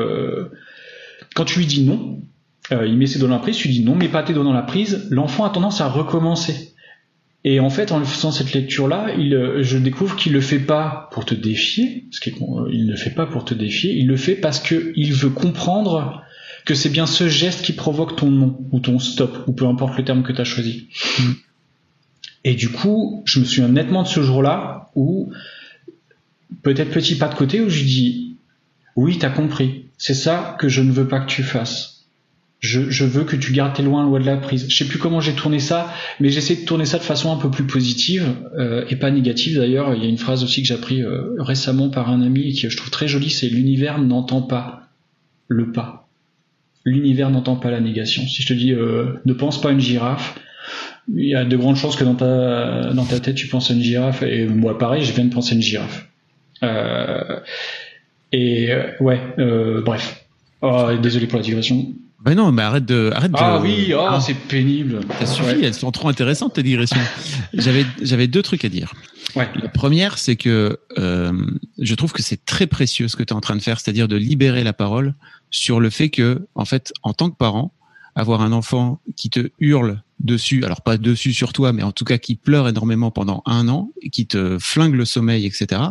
lui dis non, il met ses doigts dans la prise, tu dis non, mets pas tes doigts dans la prise, l'enfant a tendance à recommencer. Et en fait, en faisant cette lecture-là, je découvre qu'il le fait pas pour te défier, il ne le fait pas pour te défier, il le fait parce que il veut comprendre que c'est bien ce geste qui provoque ton non, ou ton stop, ou peu importe le terme que tu as choisi. Et du coup, je me souviens nettement de ce jour-là, où, peut-être petit pas de côté, où je dis, oui, t'as compris, c'est ça que je ne veux pas que tu fasses. Je veux que tu gardes tes lois de la prise. Je sais plus comment j'ai tourné ça, mais j'essaie de tourner ça de façon un peu plus positive et pas négative. D'ailleurs, il y a une phrase aussi que j'ai appris récemment par un ami et que je trouve très jolie, c'est l'univers n'entend pas le pas. L'univers n'entend pas la négation. Si je te dis ne pense pas à une girafe, il y a de grandes chances que dans ta tête tu penses à une girafe, et moi pareil, je viens de penser à une girafe. Bref. Oh, désolé pour la digression. Ben non, mais arrête de. Oui, c'est pénible. Ça suffit, elles sont trop intéressantes tes digressions. J'avais deux trucs à dire. Ouais. La première, c'est que je trouve que c'est très précieux ce que tu es en train de faire, c'est-à-dire de libérer la parole sur le fait que, en fait, en tant que parent, avoir un enfant qui te hurle dessus, alors pas dessus sur toi, mais en tout cas qui pleure énormément pendant 1 an, et qui te flingue le sommeil, etc.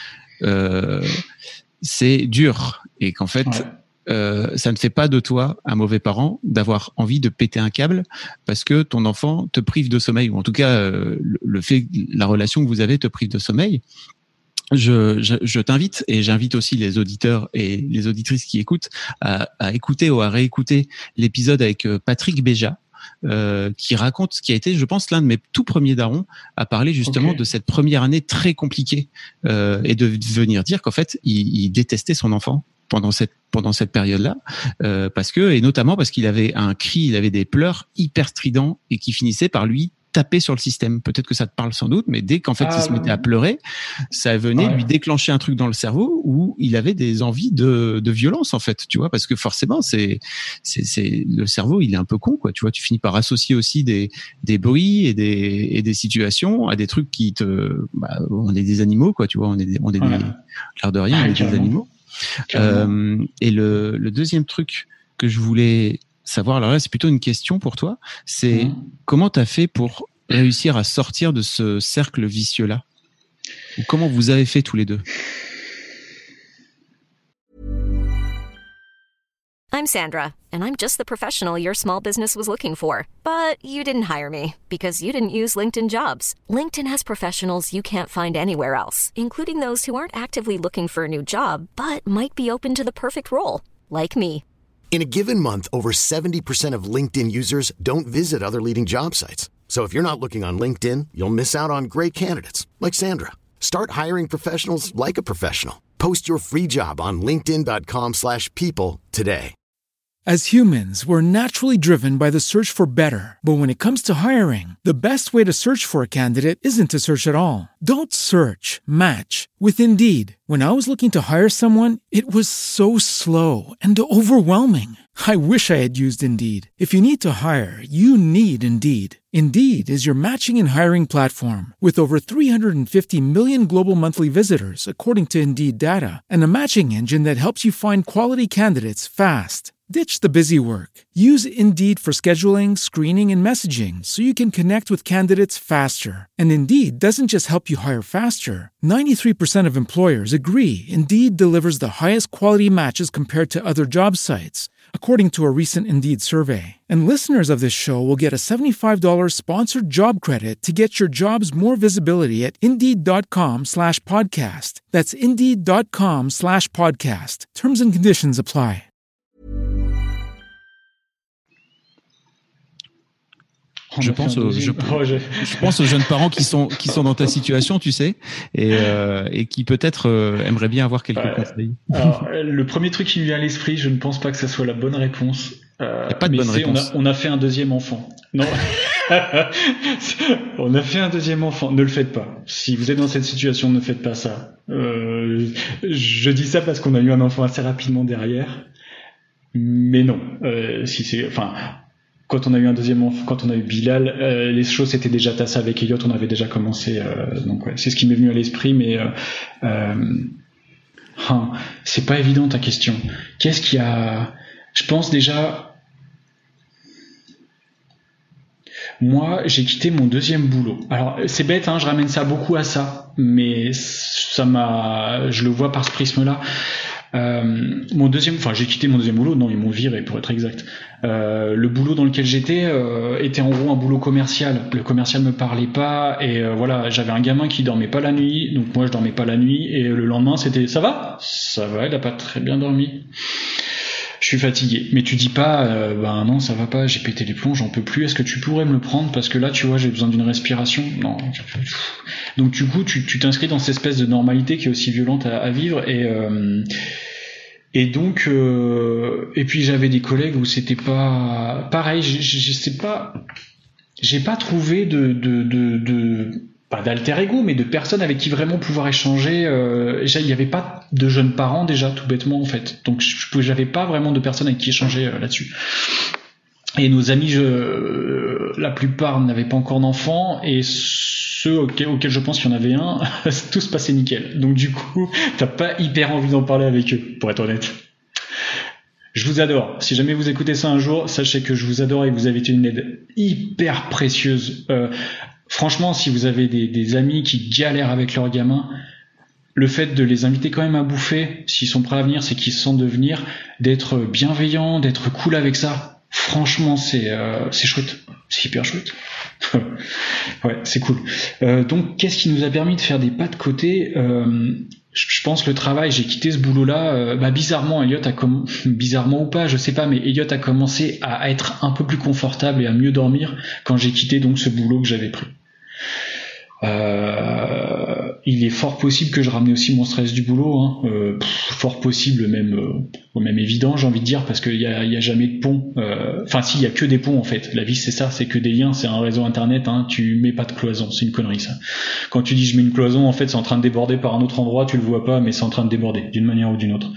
C'est dur, et qu'en fait. Ouais. Ça ne fait pas de toi un mauvais parent d'avoir envie de péter un câble parce que ton enfant te prive de sommeil, ou en tout cas la relation que vous avez te prive de sommeil. Je t'invite, et j'invite aussi les auditeurs et les auditrices qui écoutent à écouter ou à réécouter l'épisode avec Patrick Béja, qui raconte ce qui a été, je pense, l'un de mes tout premiers darons à parler justement de cette première année très compliquée et de venir dire qu'en fait il détestait son enfant pendant cette période-là, parce que, et notamment parce qu'il avait un cri, il avait des pleurs hyper stridents et qui finissaient par lui taper sur le système. Peut-être que ça te parle sans doute, mais dès qu'en fait il se mettait à pleurer, ça venait lui déclencher un truc dans le cerveau où il avait des envies de violence, en fait, tu vois, parce que forcément c'est le cerveau, il est un peu con, quoi, tu vois, tu finis par associer aussi des bruits et des situations à des trucs qui on est des animaux, quoi, tu vois, on est l'air de rien, on est des animaux. Et le deuxième truc que je voulais savoir, alors là c'est plutôt une question pour toi, c'est comment tu as fait pour réussir à sortir de ce cercle vicieux-là, ou comment vous avez fait tous les deux? I'm Sandra, and I'm just the professional your small business was looking for. But you didn't hire me because you didn't use LinkedIn Jobs. LinkedIn has professionals you can't find anywhere else, including those who aren't actively looking for a new job, but might be open to the perfect role, like me. In a given month, over 70% of LinkedIn users don't visit other leading job sites. So if you're not looking on LinkedIn, you'll miss out on great candidates, like Sandra. Start hiring professionals like a professional. Post your free job on linkedin.com/people today. As humans, we're naturally driven by the search for better. But when it comes to hiring, the best way to search for a candidate isn't to search at all. Don't search, match with Indeed. When I was looking to hire someone, it was so slow and overwhelming. I wish I had used Indeed. If you need to hire, you need Indeed. Indeed is your matching and hiring platform with over 350 million global monthly visitors, according to Indeed data, and a matching engine that helps you find quality candidates fast. Ditch the busy work. Use Indeed for scheduling, screening, and messaging so you can connect with candidates faster. And Indeed doesn't just help you hire faster. 93% of employers agree Indeed delivers the highest quality matches compared to other job sites, according to a recent Indeed survey. And listeners of this show will get a $75 sponsored job credit to get your jobs more visibility at Indeed.com/podcast. That's Indeed.com/podcast. Terms and conditions apply. Je pense aux jeunes parents qui sont dans ta situation, tu sais, et qui peut-être aimeraient bien avoir quelques conseils. Alors, le premier truc qui me vient à l'esprit, je ne pense pas que ça soit la bonne réponse, pas de bonne réponse. On a fait un deuxième enfant. Non. On a fait un deuxième enfant. Ne le faites pas. Si vous êtes dans cette situation, ne faites pas ça. Je dis ça parce qu'on a eu un enfant assez rapidement derrière. Mais non. Quand on a eu un deuxième enfant, quand on a eu Bilal, les choses s'étaient déjà tassées avec Elliot. On avait déjà commencé. Donc ouais, c'est ce qui m'est venu à l'esprit. Mais c'est pas évident ta question. Qu'est-ce qu'il y a? Je pense déjà, moi, j'ai quitté mon deuxième boulot. Alors, c'est bête, je ramène ça beaucoup à ça, mais je le vois par ce prisme-là. J'ai quitté mon deuxième boulot. Non, ils m'ont viré, pour être exact. Le boulot dans lequel j'étais était en gros un boulot commercial. Le commercial me parlait pas, et voilà, j'avais un gamin qui dormait pas la nuit, donc moi je dormais pas la nuit, et le lendemain c'était, ça va, il a pas très bien dormi. Je suis fatigué. Mais tu dis pas, non, ça va pas, j'ai pété les plombs, j'en peux plus, est-ce que tu pourrais me le prendre parce que là, tu vois, j'ai besoin d'une respiration? Non. Donc du coup, tu t'inscris dans cette espèce de normalité qui est aussi violente à vivre, et donc, et puis j'avais des collègues où c'était pas pareil, j'ai pas trouvé pas d'alter ego, mais de personnes avec qui vraiment pouvoir échanger. Il n'y avait pas de jeunes parents déjà, tout bêtement en fait. Donc j'avais pas vraiment de personnes avec qui échanger là-dessus. Et nos amis, la plupart n'avaient pas encore d'enfants, et ceux auxquels je pense qu'il y en avait un, tout se passait nickel. Donc du coup, t'as pas hyper envie d'en parler avec eux, pour être honnête. Je vous adore. Si jamais vous écoutez ça un jour, sachez que je vous adore et que vous avez été une aide hyper précieuse. Franchement, si vous avez des amis qui galèrent avec leurs gamins, le fait de les inviter quand même à bouffer, s'ils sont prêts à venir, c'est qu'ils se sentent de venir, d'être bienveillants, d'être cool avec ça. Franchement, c'est chouette. C'est hyper chouette. Ouais, c'est cool. Donc, qu'est-ce qui nous a permis de faire des pas de côté? Je pense le travail. J'ai quitté ce boulot-là. Bizarrement, bizarrement ou pas, je sais pas, mais Elliot a commencé à être un peu plus confortable et à mieux dormir quand j'ai quitté donc ce boulot que j'avais pris. Il est fort possible que je ramenais aussi mon stress du boulot, fort possible, même évident, j'ai envie de dire, parce qu'il y a jamais de pont. Si, il y a que des ponts en fait. La vie c'est ça, c'est que des liens, c'est un réseau internet. Tu mets pas de cloison, c'est une connerie ça. Quand tu dis je mets une cloison, en fait c'est en train de déborder par un autre endroit, tu le vois pas, mais c'est en train de déborder d'une manière ou d'une autre.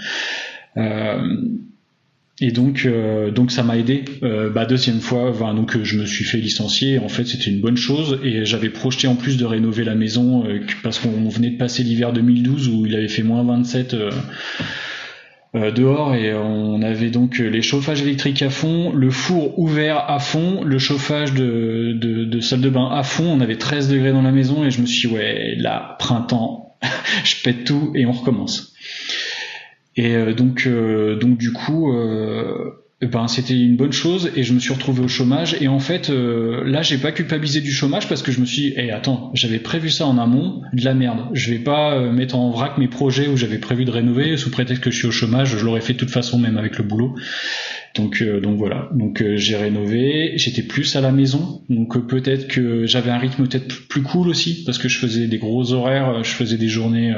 Et donc ça m'a aidé. Deuxième fois, je me suis fait licencier. En fait, c'était une bonne chose, et j'avais projeté en plus de rénover la maison parce qu'on venait de passer l'hiver 2012 où il avait fait moins 27 dehors, et on avait donc les chauffages électriques à fond, le four ouvert à fond, le chauffage de salle de bain à fond. On avait 13 degrés dans la maison, et je me suis dit, ouais, là, printemps, je pète tout et on recommence. Et donc du coup, c'était une bonne chose, et je me suis retrouvé au chômage. Et en fait, là, j'ai pas culpabilisé du chômage parce que je me suis dit, attends, j'avais prévu ça en amont, de la merde. Je vais pas mettre en vrac mes projets où j'avais prévu de rénover sous prétexte que je suis au chômage. Je l'aurais fait de toute façon, même avec le boulot. Donc voilà. Donc j'ai rénové. J'étais plus à la maison. Donc peut-être que j'avais un rythme peut-être plus cool aussi, parce que je faisais des gros horaires. Je faisais des journées.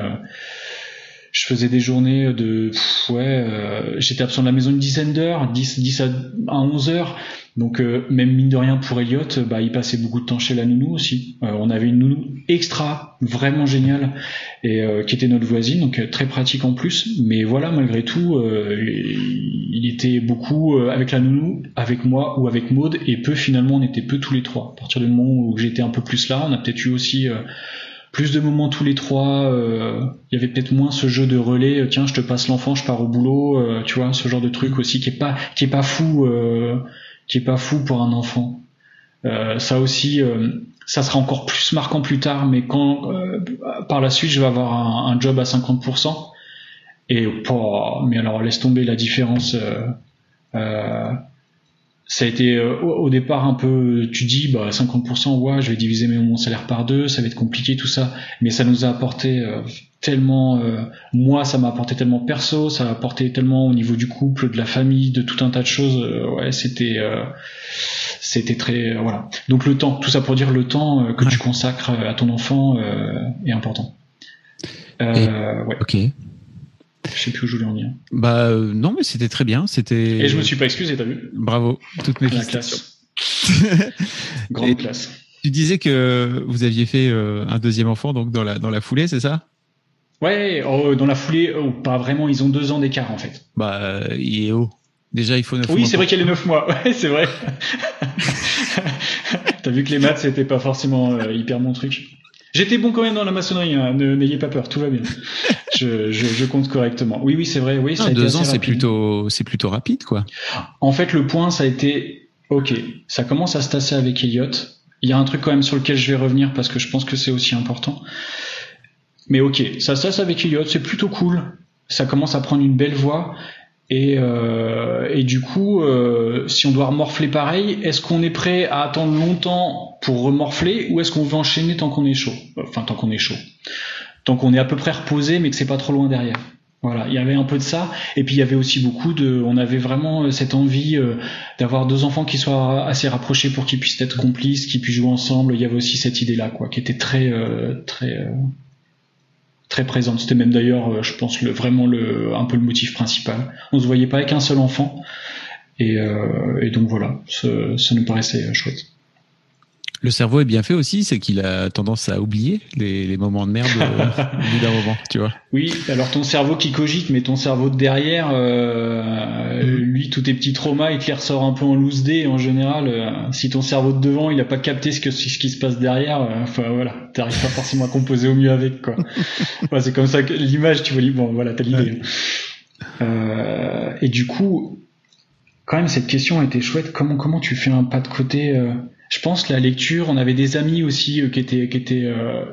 J'étais absent de la maison une dizaine d'heures, 10 à 11 heures. Donc même mine de rien pour Elliot, il passait beaucoup de temps chez la nounou aussi. On avait une nounou extra, vraiment géniale, et qui était notre voisine, donc très pratique en plus. Mais voilà, malgré tout, il était beaucoup avec la nounou, avec moi ou avec Maud, et finalement on était peu tous les trois. À partir du moment où j'étais un peu plus là, on a peut-être eu aussi plus de moments tous les trois. Il y avait peut-être moins ce jeu de relais, tiens, je te passe l'enfant, je pars au boulot, tu vois, ce genre de truc aussi qui est pas fou pour un enfant. Ça aussi, ça sera encore plus marquant plus tard, mais quand par la suite je vais avoir un job à 50%, et mais alors laisse tomber la différence. Ça a été au départ un peu, tu dis 50%, ouais, je vais diviser mon salaire par 2, ça va être compliqué tout ça, mais ça nous a apporté tellement, moi ça m'a apporté tellement perso, ça a apporté tellement au niveau du couple, de la famille, de tout un tas de choses. C'était très voilà. Donc le temps, tout ça pour dire, le temps que tu consacres à ton enfant est important. Ok. Je sais plus où je voulais en venir. Non, mais c'était très bien. Et je me suis pas excusé, t'as vu? Bravo, toutes mes La félicitations. classe. Grande classe. Tu disais que vous aviez fait un deuxième enfant donc dans la foulée, c'est ça? Ouais, dans la foulée, pas vraiment. Ils ont 2 ans d'écart en fait. Il est haut. Déjà, il faut 9 mois. Oui, c'est vrai qu'il y a les 9 mois. Ouais, c'est vrai. T'as vu que les maths, c'était pas forcément hyper mon truc. J'étais bon quand même dans la maçonnerie, hein. N'ayez pas peur, tout va bien. Je compte correctement. Oui, c'est vrai. Oui, ça a été 2 ans, assez rapide. c'est plutôt rapide, quoi. En fait, le point, ça a été, ok, ça commence à se tasser avec Elliot. Il y a un truc quand même sur lequel je vais revenir parce que je pense que c'est aussi important. Mais ok, ça se tasse avec Elliot, c'est plutôt cool. Ça commence à prendre une belle voie. Et du coup, si on doit remorfler pareil, est-ce qu'on est prêt à attendre longtemps pour remorfler ou est-ce qu'on veut enchaîner tant qu'on est chaud? Enfin, tant qu'on est chaud. Tant qu'on est à peu près reposé mais que c'est pas trop loin derrière. Voilà, il y avait un peu de ça. Et puis il y avait aussi on avait vraiment cette envie d'avoir 2 enfants qui soient assez rapprochés pour qu'ils puissent être complices, qu'ils puissent jouer ensemble. Il y avait aussi cette idée-là, quoi, qui était très présente. C'était même d'ailleurs, je pense, vraiment un peu le motif principal. On se voyait pas avec un seul enfant. Et donc voilà, ça nous paraissait chouette. Le cerveau est bien fait aussi, c'est qu'il a tendance à oublier les moments de merde au bout d'un moment, tu vois. Oui, alors ton cerveau qui cogite, mais ton cerveau de derrière, lui, tous tes petits traumas, il te les ressort un peu en loose dé. En général, si ton cerveau de devant, il a pas capté ce qui se passe derrière, voilà, t'arrives pas forcément à composer au mieux avec, quoi. Ouais, c'est comme ça que l'image, tu vois, bon, voilà, t'as l'idée. Ouais. Et du coup, quand même, cette question était chouette. Comment tu fais un pas de côté? Je pense la lecture, on avait des amis aussi qui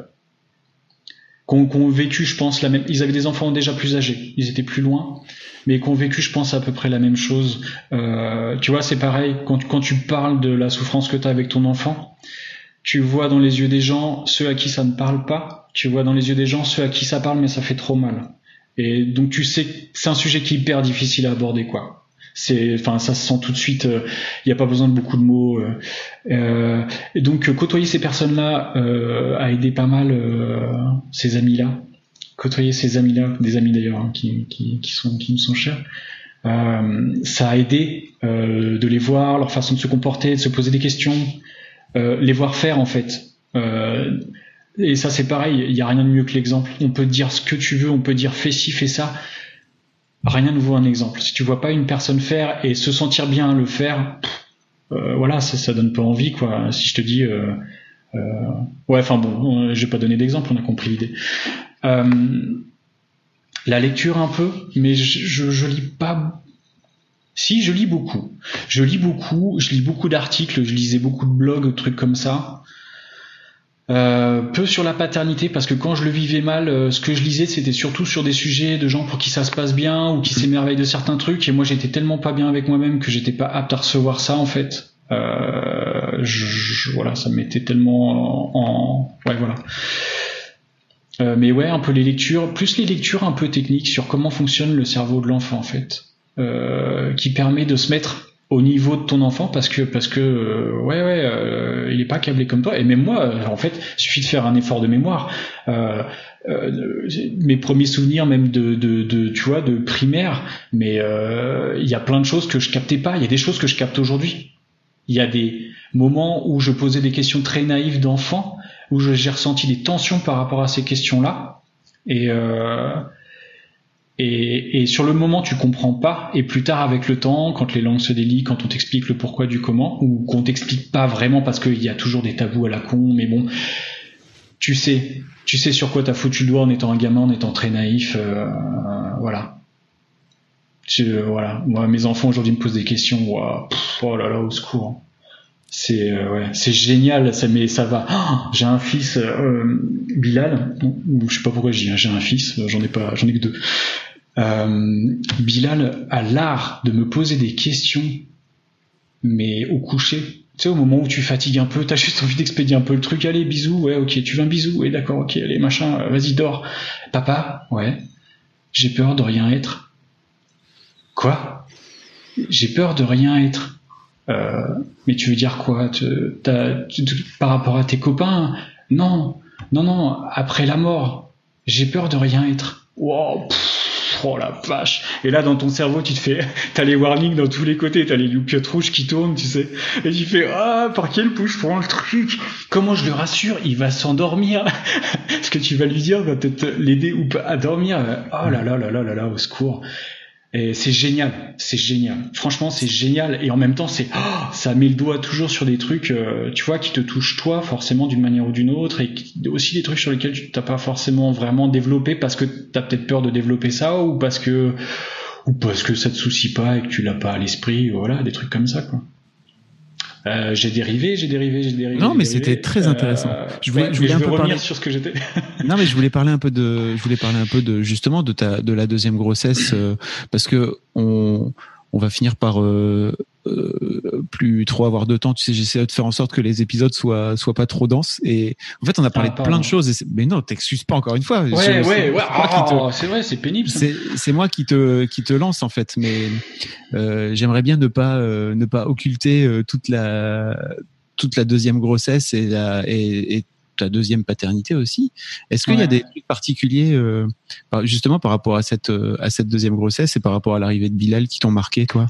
ont vécu, je pense, la même. Ils avaient des enfants déjà plus âgés, ils étaient plus loin, mais qui ont vécu, je pense, à peu près la même chose. Tu vois, c'est pareil. Quand tu parles de la souffrance que t'as avec ton enfant, tu vois dans les yeux des gens ceux à qui ça ne parle pas. Tu vois dans les yeux des gens ceux à qui ça parle, mais ça fait trop mal. Et donc tu sais que c'est un sujet qui est hyper difficile à aborder, quoi. Ça se sent tout de suite. Il n'y a pas besoin de beaucoup de mots. Et donc côtoyer ces personnes-là a aidé pas mal ces amis-là. Côtoyer ces amis-là, des amis d'ailleurs hein, qui nous sont chers. Ça a aidé de les voir, leur façon de se comporter, de se poser des questions, les voir faire en fait. Et ça c'est pareil. Il y a rien de mieux que l'exemple. On peut dire ce que tu veux, on peut dire fais ci, fais ça. Rien ne vaut un exemple. Si tu vois pas une personne faire et se sentir bien à le faire, voilà, ça donne pas envie, quoi. Si je te dis, ouais, enfin bon, je vais pas donner d'exemple, on a compris l'idée. La lecture un peu, mais je lis pas. Si, je lis beaucoup. Je lis beaucoup d'articles, je lisais beaucoup de blogs, trucs comme ça. Peu sur la paternité parce que quand je le vivais mal, ce que je lisais c'était surtout sur des sujets de gens pour qui ça se passe bien ou qui s'émerveillent de certains trucs et moi j'étais tellement pas bien avec moi-même que j'étais pas apte à recevoir ça en fait. Voilà, ça me mettait tellement ouais voilà. Mais ouais, un peu les lectures un peu techniques sur comment fonctionne le cerveau de l'enfant en fait, qui permet de se mettre au niveau de ton enfant parce que il est pas câblé comme toi et même moi en fait il suffit de faire un effort de mémoire. Mes premiers souvenirs même de tu vois de primaire, mais il y a plein de choses que je captais pas, il y a des choses que je capte aujourd'hui. Il y a des moments où je posais des questions très naïves d'enfant où j'ai ressenti des tensions par rapport à ces questions-là et sur le moment tu comprends pas et plus tard avec le temps quand les langues se délient, quand on t'explique le pourquoi du comment ou qu'on t'explique pas vraiment parce qu'il y a toujours des tabous à la con mais bon tu sais sur quoi t'as foutu le doigt en étant un gamin, en étant très naïf, voilà. Voilà, moi mes enfants aujourd'hui me posent des questions, oh là là au secours. C'est génial, ça va. Oh, j'ai un fils Bilal, je sais pas pourquoi je dis j'ai un fils, j'en ai que 2. Bilal a l'art de me poser des questions mais au coucher. Tu sais, au moment où tu fatigues un peu, t'as juste envie d'expédier un peu le truc, allez, bisous, ouais, ok, tu veux un bisou, ouais, d'accord, ok, allez, machin, vas-y, dors. Papa, ouais, j'ai peur de rien être. Quoi? J'ai peur de rien être. Mais tu veux dire quoi? Par rapport à tes copains? Non, après la mort, j'ai peur de rien être. Wow, oh la vache. Et là, dans ton cerveau, t'as les warnings dans tous les côtés, t'as les loupiottes rouges qui tournent, tu sais. Et tu fais, par quel bout je prends le truc? Comment je le rassure? Il va s'endormir. Ce que tu vas lui dire va peut-être l'aider ou pas à dormir. Oh là là là là là là, au secours. Et c'est génial. Franchement, c'est génial. Et en même temps, ça met le doigt toujours sur des trucs, tu vois, qui te touchent toi, forcément, d'une manière ou d'une autre, et aussi des trucs sur lesquels tu t'as pas forcément vraiment développé parce que t'as peut-être peur de développer ça, ou parce que ça te soucie pas et que tu l'as pas à l'esprit, voilà, des trucs comme ça, quoi. J'ai dérivé. Non, mais c'était très intéressant. Je voulais un peu revenir sur ce que j'étais. Non, mais je voulais parler un peu de justement de la deuxième grossesse, parce que on va finir par plus trop avoir de temps. Tu sais, j'essaie de faire en sorte que les épisodes soient pas trop denses. Et en fait, on a parlé de plein de choses. Mais non, t'excuses pas encore une fois. Ouais. C'est vrai, c'est pénible. Ça. C'est moi qui te lance en fait. Mais j'aimerais bien ne pas occulter toute la deuxième grossesse et ta deuxième paternité aussi. Est-ce qu'il y a des trucs particuliers justement par rapport à cette deuxième grossesse et par rapport à l'arrivée de Bilal qui t'ont marqué, toi?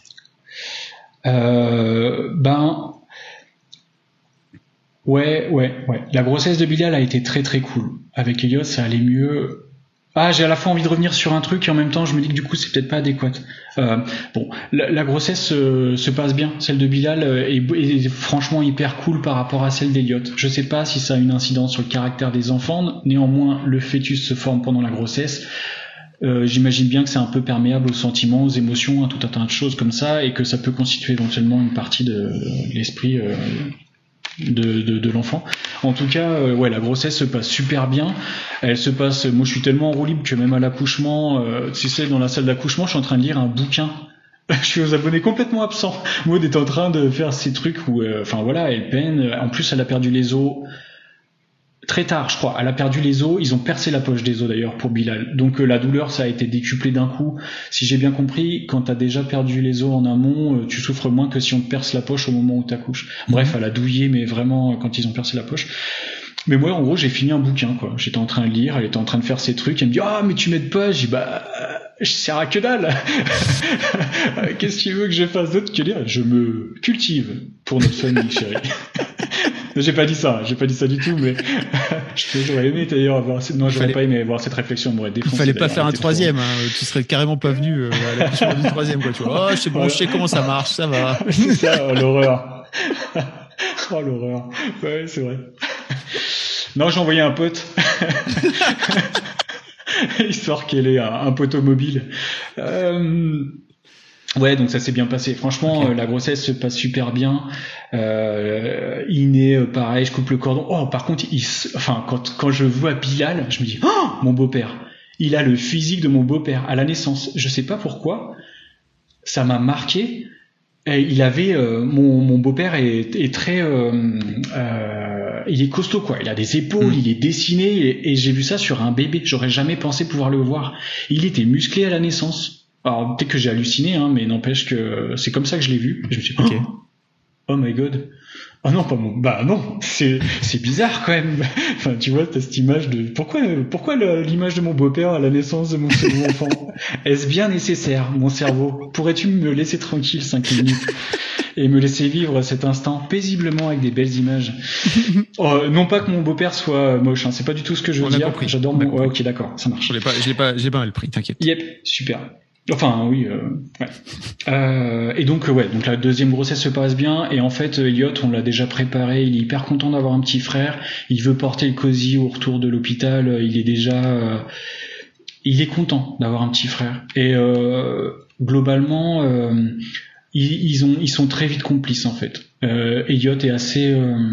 Ouais. La grossesse de Bilal a été très très cool. Avec Elliot, ça allait mieux. J'ai à la fois envie de revenir sur un truc et en même temps je me dis que du coup c'est peut-être pas adéquat. La grossesse se passe bien. Celle de Bilal est franchement hyper cool par rapport à celle d'Elliot. Je sais pas si ça a une incidence sur le caractère des enfants. Néanmoins, le fœtus se forme pendant la grossesse. J'imagine bien que c'est un peu perméable aux sentiments, aux émotions, à tout un tas de choses comme ça, et que ça peut constituer éventuellement une partie de l'esprit de l'enfant. En tout cas, la grossesse se passe super bien. Elle se passe. Moi, je suis tellement en roue libre que même à l'accouchement, tu sais, dans la salle d'accouchement, je suis en train de lire un bouquin. Je suis aux abonnés complètement absents. Maud est en train de faire ces trucs où, elle peine. En plus, elle a perdu les os très tard, je crois. Elle a perdu les os. Ils ont percé la poche des os d'ailleurs pour Bilal. Donc la douleur, ça a été décuplé d'un coup. Si j'ai bien compris, quand t'as déjà perdu les os en amont, tu souffres moins que si on te perce la poche au moment où t'accouches. Bref, elle a douillé, mais vraiment quand ils ont percé la poche. Mais moi, en gros, j'ai fini un bouquin, quoi. J'étais en train de lire, elle était en train de faire ses trucs. Elle me dit, mais tu m'aides pas. Je dis, je sers à que dalle. Qu'est-ce que tu veux que je fasse d'autre que lire? Je me cultive pour notre famille, chérie. J'ai pas dit ça du tout, mais j'aurais aimé d'ailleurs avoir j'aurais pas aimé avoir cette réflexion, m'aurait défoncé. Il fallait pas faire un troisième, tu serais carrément pas venu à l'accouchement du troisième, quoi, tu vois. C'est bon, je sais comment ça marche, ça va. C'est ça, l'horreur. L'horreur. Ouais, c'est vrai. Non, j'ai envoyé un pote. Histoire qu'elle ait un poteau mobile. Donc ça s'est bien passé. Franchement, okay. La grossesse se passe super bien. Iné, pareil, je coupe le cordon. Par contre, quand je vois Bilal, je me dis, mon beau-père. Il a le physique de mon beau-père à la naissance. Je sais pas pourquoi. Ça m'a marqué. Et il avait, mon beau-père est très, il est costaud, quoi. Il a des épaules, il est dessiné, et j'ai vu ça sur un bébé. J'aurais jamais pensé pouvoir le voir. Il était musclé à la naissance. Alors peut-être que j'ai halluciné, mais n'empêche que c'est comme ça que je l'ai vu. Et je me suis dit, oh my god. Ah non, pas mon. Bah non, c'est bizarre quand même. Enfin, tu vois, t'as cette image de pourquoi l'image de mon beau-père à la naissance de mon second enfant. Est-ce bien nécessaire, mon cerveau? Pourrais-tu me laisser tranquille 5 minutes et me laisser vivre cet instant paisiblement avec des belles images? Non pas que mon beau-père soit moche, c'est pas du tout ce que je veux dire. Compris. J'adore mon. Ouais, ok, d'accord, ça marche. J'ai pas mal pris, t'inquiète. Yep, super. Enfin, oui, et donc la deuxième grossesse se passe bien, et en fait, Elliot, on l'a déjà préparé, il est hyper content d'avoir un petit frère, il veut porter le cosy au retour de l'hôpital, il est content d'avoir un petit frère, et globalement, ils sont très vite complices, en fait. Elliot est assez...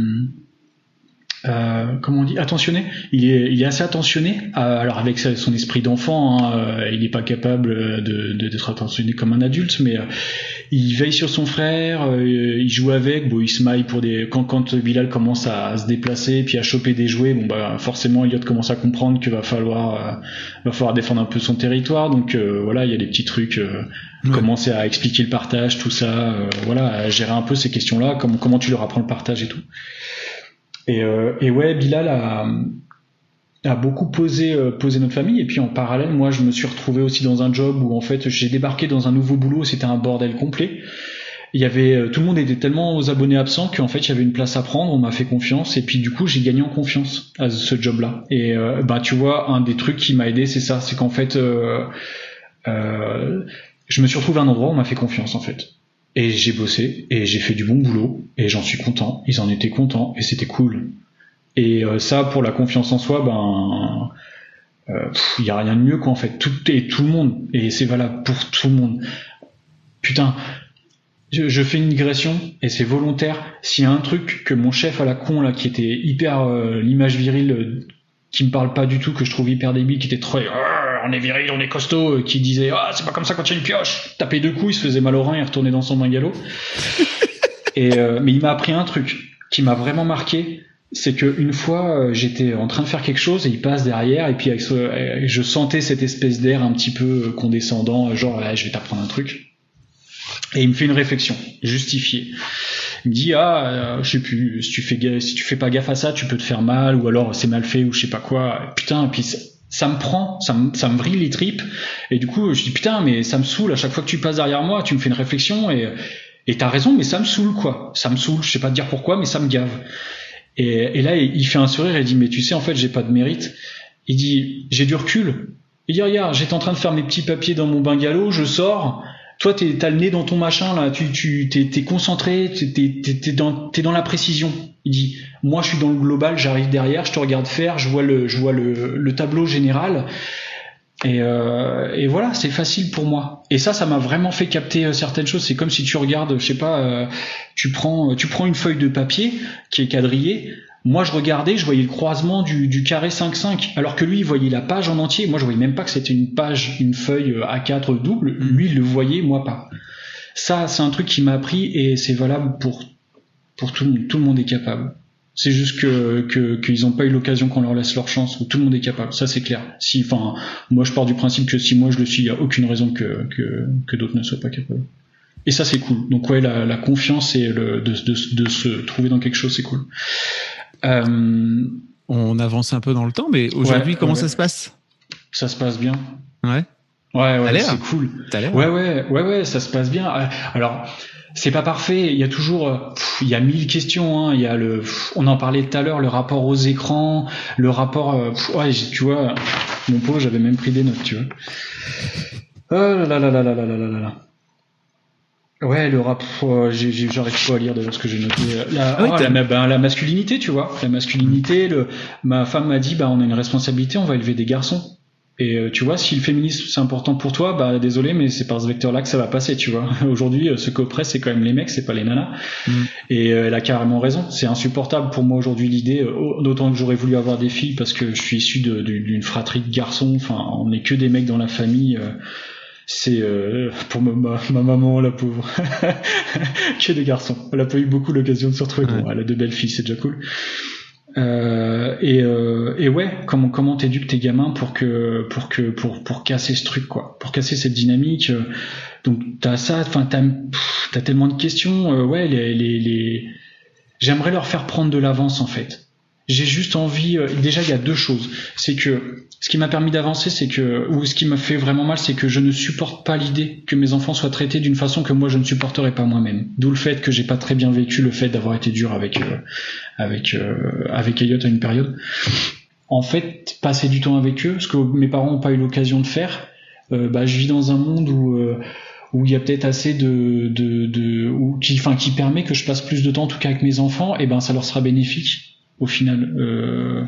comment on dit, attentionné. Il est assez attentionné. Alors avec son esprit d'enfant, il n'est pas capable d'être attentionné comme un adulte, mais il veille sur son frère, il joue avec. Bon, il se maille pour quand Bilal commence à se déplacer puis à choper des jouets. Bon forcément Elliot commence à comprendre qu'il va falloir défendre un peu son territoire. Donc il y a des petits trucs. Commencer à expliquer le partage, tout ça. À gérer un peu ces questions-là. Comment tu leur apprends le partage et tout. Et Bilal a beaucoup posé notre famille. Et puis en parallèle, moi, je me suis retrouvé aussi dans un job où en fait, j'ai débarqué dans un nouveau boulot. C'était un bordel complet. Il y avait tout le monde était tellement aux abonnés absents qu'en fait, il y avait une place à prendre. On m'a fait confiance et puis du coup, j'ai gagné en confiance à ce job-là. Et tu vois, un des trucs qui m'a aidé, c'est ça, c'est qu'en fait, je me suis retrouvé à un endroit où on m'a fait confiance en fait. Et j'ai bossé et j'ai fait du bon boulot et j'en suis content. Ils en étaient contents et c'était cool. Et ça, pour la confiance en soi, y a rien de mieux quoi en fait. Tout le monde, et c'est valable pour tout le monde. Putain, je fais une digression et c'est volontaire. S'il y a un truc que mon chef à la con là, qui était hyper l'image virile, qui me parle pas du tout, que je trouve hyper débile, qui était très on est viril, on est costaud, qui disait c'est pas comme ça quand il y a une pioche. Taper 2 coups, il se faisait mal au rein et retournait dans son bungalow. Mais il m'a appris un truc qui m'a vraiment marqué. C'est que une fois j'étais en train de faire quelque chose et il passe derrière et puis je sentais cette espèce d'air un petit peu condescendant, genre je vais t'apprendre un truc. Et il me fait une réflexion justifiée. Il me dit je sais plus, si tu fais pas gaffe à ça, tu peux te faire mal, ou alors c'est mal fait, ou je sais pas quoi. Putain, et puis ça me prend, ça me vrille les tripes. Et du coup je dis putain, mais ça me saoule à chaque fois que tu passes derrière moi, tu me fais une réflexion et t'as raison, mais ça me saoule quoi. Ça me saoule, je sais pas te dire pourquoi, mais ça me gave. Et là, il fait un sourire et il dit, mais tu sais, en fait, j'ai pas de mérite. Il dit, j'ai du recul. Il dit, regarde, j'étais en train de faire mes petits papiers dans mon bungalow, je sors. Toi, t'as le nez dans ton machin, là, t'es concentré, t'es dans la précision. Il dit, moi, je suis dans le global, j'arrive derrière, je te regarde faire, je vois le tableau général. Et voilà, c'est facile pour moi. Et ça m'a vraiment fait capter certaines choses. C'est comme si tu regardes, je sais pas, tu prends une feuille de papier qui est quadrillée. Moi, je regardais, je voyais le croisement du carré 5-5, alors que lui, il voyait la page en entier. Moi, je voyais même pas que c'était une feuille A4 double. Lui, il le voyait, moi pas. Ça, c'est un truc qui m'a appris et c'est valable pour tout le monde. Tout le monde est capable. C'est juste qu'ils ont pas eu l'occasion qu'on leur laisse leur chance, où tout le monde est capable. Ça, c'est clair. Moi, je pars du principe que si moi je le suis, il y a aucune raison que d'autres ne soient pas capables. Et ça, c'est cool. Donc ouais, la confiance et de se trouver dans quelque chose, c'est cool. On avance un peu dans le temps, mais aujourd'hui, comment ça se passe ? Ça se passe bien. Ouais. Ouais, c'est cool. T'as l'air. Ouais, ça se passe bien. Alors, c'est pas parfait. Il y a toujours, il y a 1000 questions. Hein. Il y a on en parlait tout à l'heure, le rapport aux écrans, le rapport. Tu vois, mon pauvre, j'avais même pris des notes, tu vois. Oh là là. Ouais, le rapport. J'arrive pas à lire d'ailleurs ce que j'ai noté. La masculinité, tu vois. La masculinité. Ma femme m'a dit, on a une responsabilité, on va élever des garçons. Et tu vois, si le féminisme c'est important pour toi, désolé, mais c'est par ce vecteur-là que ça va passer, tu vois. Aujourd'hui, ce qu'oppresse, c'est quand même les mecs, c'est pas les nanas. Et elle a carrément raison. C'est insupportable pour moi aujourd'hui l'idée, d'autant que j'aurais voulu avoir des filles parce que je suis issu d'une fratrie de garçons. Enfin, on n'est que des mecs dans la famille. C'est pour ma maman, la pauvre, que des garçons. Elle a pas eu beaucoup l'occasion de se retrouver. Bon, elle a 2 belles filles, c'est déjà cool. Et ouais, comment t'éduques tes gamins pour casser ce truc, quoi, pour casser cette dynamique. Donc t'as ça, enfin t'as tellement de questions. J'aimerais leur faire prendre de l'avance en fait. J'ai juste envie. Déjà, il y a 2 choses. C'est que ce qui m'a permis d'avancer, ou ce qui m'a fait vraiment mal, c'est que je ne supporte pas l'idée que mes enfants soient traités d'une façon que moi je ne supporterais pas moi-même. D'où le fait que j'ai pas très bien vécu le fait d'avoir été dur avec Elliot à une période. En fait, passer du temps avec eux, ce que mes parents n'ont pas eu l'occasion de faire. Je vis dans un monde où il y a peut-être assez qui permet que je passe plus de temps en tout cas avec mes enfants. Et ça leur sera bénéfique au final.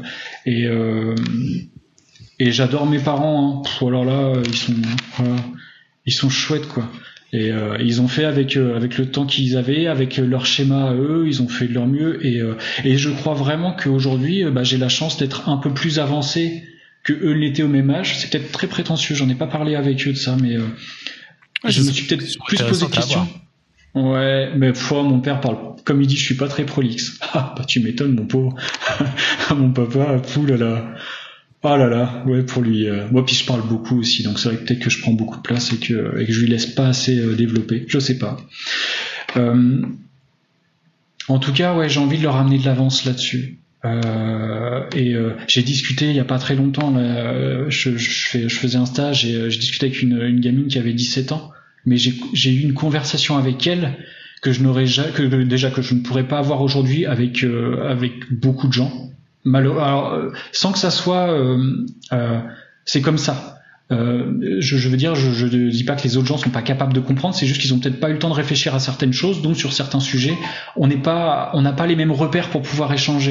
Et j'adore mes parents, hein. Alors là, ils sont chouettes, quoi. Et ils ont fait avec le temps qu'ils avaient, avec leur schéma à eux, ils ont fait de leur mieux. Et je crois vraiment qu'aujourd'hui, j'ai la chance d'être un peu plus avancé que eux l'étaient au même âge. C'est peut-être très prétentieux, j'en ai pas parlé avec eux de ça, mais je me suis peut-être plus posé de questions. Ouais, mais mon père parle, comme il dit, je suis pas très prolixe. Tu m'étonnes, mon pauvre. Mon papa, là. Oh là là, ouais, pour lui. Moi, puis je parle beaucoup aussi, donc c'est vrai que peut-être que je prends beaucoup de place et que je lui laisse pas assez développer. Je sais pas. En tout cas, ouais, j'ai envie de leur amener de l'avance là-dessus. J'ai discuté il y a pas très longtemps, là, je faisais un stage et je discutais avec une gamine qui avait 17 ans, mais j'ai eu une conversation avec elle que je ne pourrais pas avoir aujourd'hui avec beaucoup de gens. Alors, sans que ça soit c'est comme ça. Je veux dire, je dis pas que les autres gens sont pas capables de comprendre, c'est juste qu'ils ont peut-être pas eu le temps de réfléchir à certaines choses, donc sur certains sujets, on n'a pas les mêmes repères pour pouvoir échanger.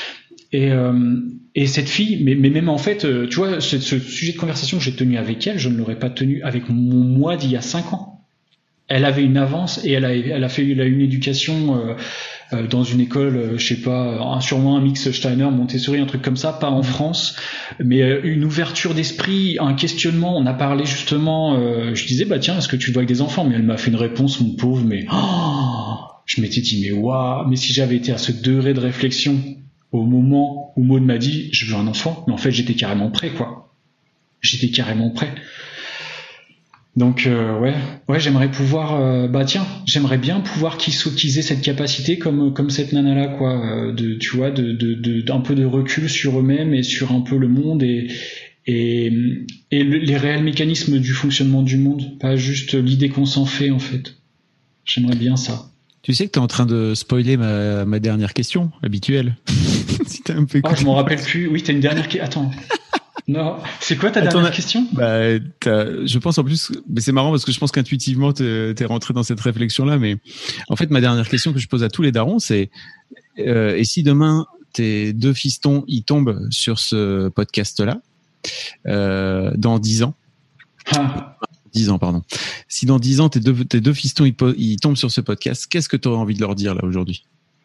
Et cette fille, mais même en fait, tu vois, ce sujet de conversation que j'ai tenu avec elle, je ne l'aurais pas tenu avec mon moi d'il y a 5 ans. Elle avait une avance et elle a une éducation dans une école, je sais pas, sûrement un mix Steiner, Montessori, un truc comme ça, pas en France, mais une ouverture d'esprit, un questionnement. On a parlé justement, je disais bah tiens, est-ce que tu dois avec des enfants? Mais elle m'a fait une réponse, mon pauvre, mais je m'étais dit mais waouh, mais si j'avais été à ce degré de réflexion au moment où Maud m'a dit je veux un enfant, mais en fait j'étais carrément prêt quoi. J'étais carrément prêt. Donc ouais, j'aimerais pouvoir j'aimerais bien pouvoir qu'ils aient cette capacité comme cette nana là quoi, tu vois, de un peu de recul sur eux-mêmes et sur un peu le monde et les réels mécanismes du fonctionnement du monde, pas juste l'idée qu'on s'en fait en fait. J'aimerais bien ça. Tu sais que t'es en train de spoiler ma dernière question habituelle. Si t'as un peu je m'en rappelle plus. Oui, t'as une dernière question. Attends. Non, c'est quoi ta dernière question? Je pense en plus, mais c'est marrant parce que je pense qu'intuitivement t'es rentré dans cette réflexion-là, mais en fait ma dernière question que je pose à tous les darons, c'est et si demain tes 2 fistons ils tombent sur ce podcast-là dans 10 ans? 10 ans, pardon. Si dans 10 ans tes deux fistons ils tombent sur ce podcast, qu'est-ce que tu aurais envie de leur dire là aujourd'hui?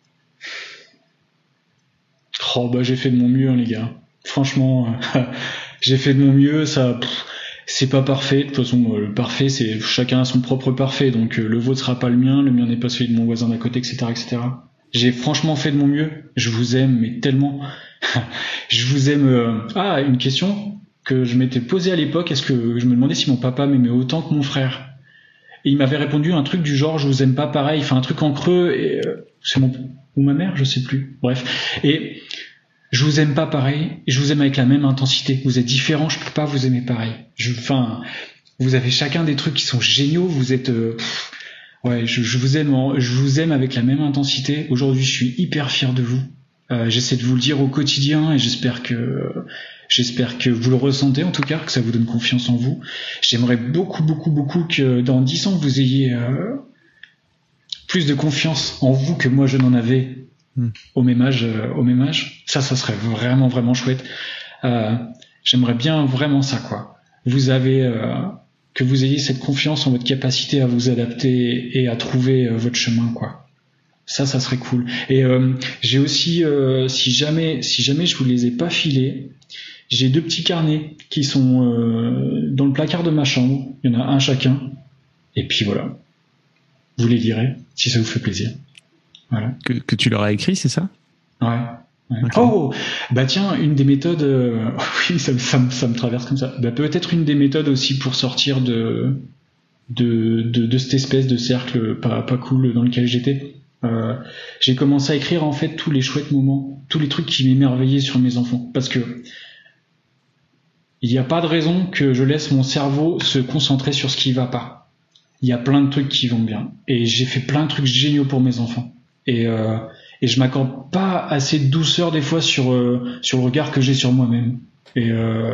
J'ai fait de mon mieux, hein, les gars. Franchement, j'ai fait de mon mieux. Ça, c'est pas parfait. De toute façon, le parfait, c'est chacun a son propre parfait. Donc le vôtre sera pas le mien n'est pas celui de mon voisin d'à côté, etc., etc. J'ai franchement fait de mon mieux. Je vous aime, mais tellement. Je vous aime. Une question que je m'étais posée à l'époque. Est-ce que je me demandais si mon papa m'aimait autant que mon frère? Et il m'avait répondu un truc du genre, je vous aime pas pareil. Enfin, un truc en creux. Et c'est ou ma mère, je sais plus. Bref. Et je vous aime pas pareil, et je vous aime avec la même intensité. Vous êtes différents, je peux pas vous aimer pareil. Vous avez chacun des trucs qui sont géniaux, vous êtes je vous aime avec la même intensité. Aujourd'hui, je suis hyper fier de vous. J'essaie de vous le dire au quotidien et j'espère que vous le ressentez en tout cas, que ça vous donne confiance en vous. J'aimerais beaucoup que dans 10 ans vous ayez plus de confiance en vous que moi je n'en avais. Au même âge, ça serait vraiment vraiment chouette. J'aimerais bien vraiment ça quoi. Que vous ayez cette confiance en votre capacité à vous adapter et à trouver votre chemin quoi. Ça serait cool. Et j'ai aussi, si jamais je vous les ai pas filés, j'ai 2 petits carnets qui sont dans le placard de ma chambre. Il y en a un chacun. Et puis voilà. Vous les lirez si ça vous fait plaisir. Voilà. Que tu leur as écrit, c'est ça? Ouais. Okay. Tiens, une des méthodes, oui, ça me traverse comme ça. Peut-être une des méthodes aussi pour sortir de cette espèce de cercle pas cool dans lequel j'étais. J'ai commencé à écrire en fait tous les chouettes moments, tous les trucs qui m'émerveillaient sur mes enfants, parce que il n'y a pas de raison que je laisse mon cerveau se concentrer sur ce qui va pas. Il y a plein de trucs qui vont bien, et j'ai fait plein de trucs géniaux pour mes enfants. Et je m'accorde pas assez de douceur des fois sur le regard que j'ai sur moi-même. Et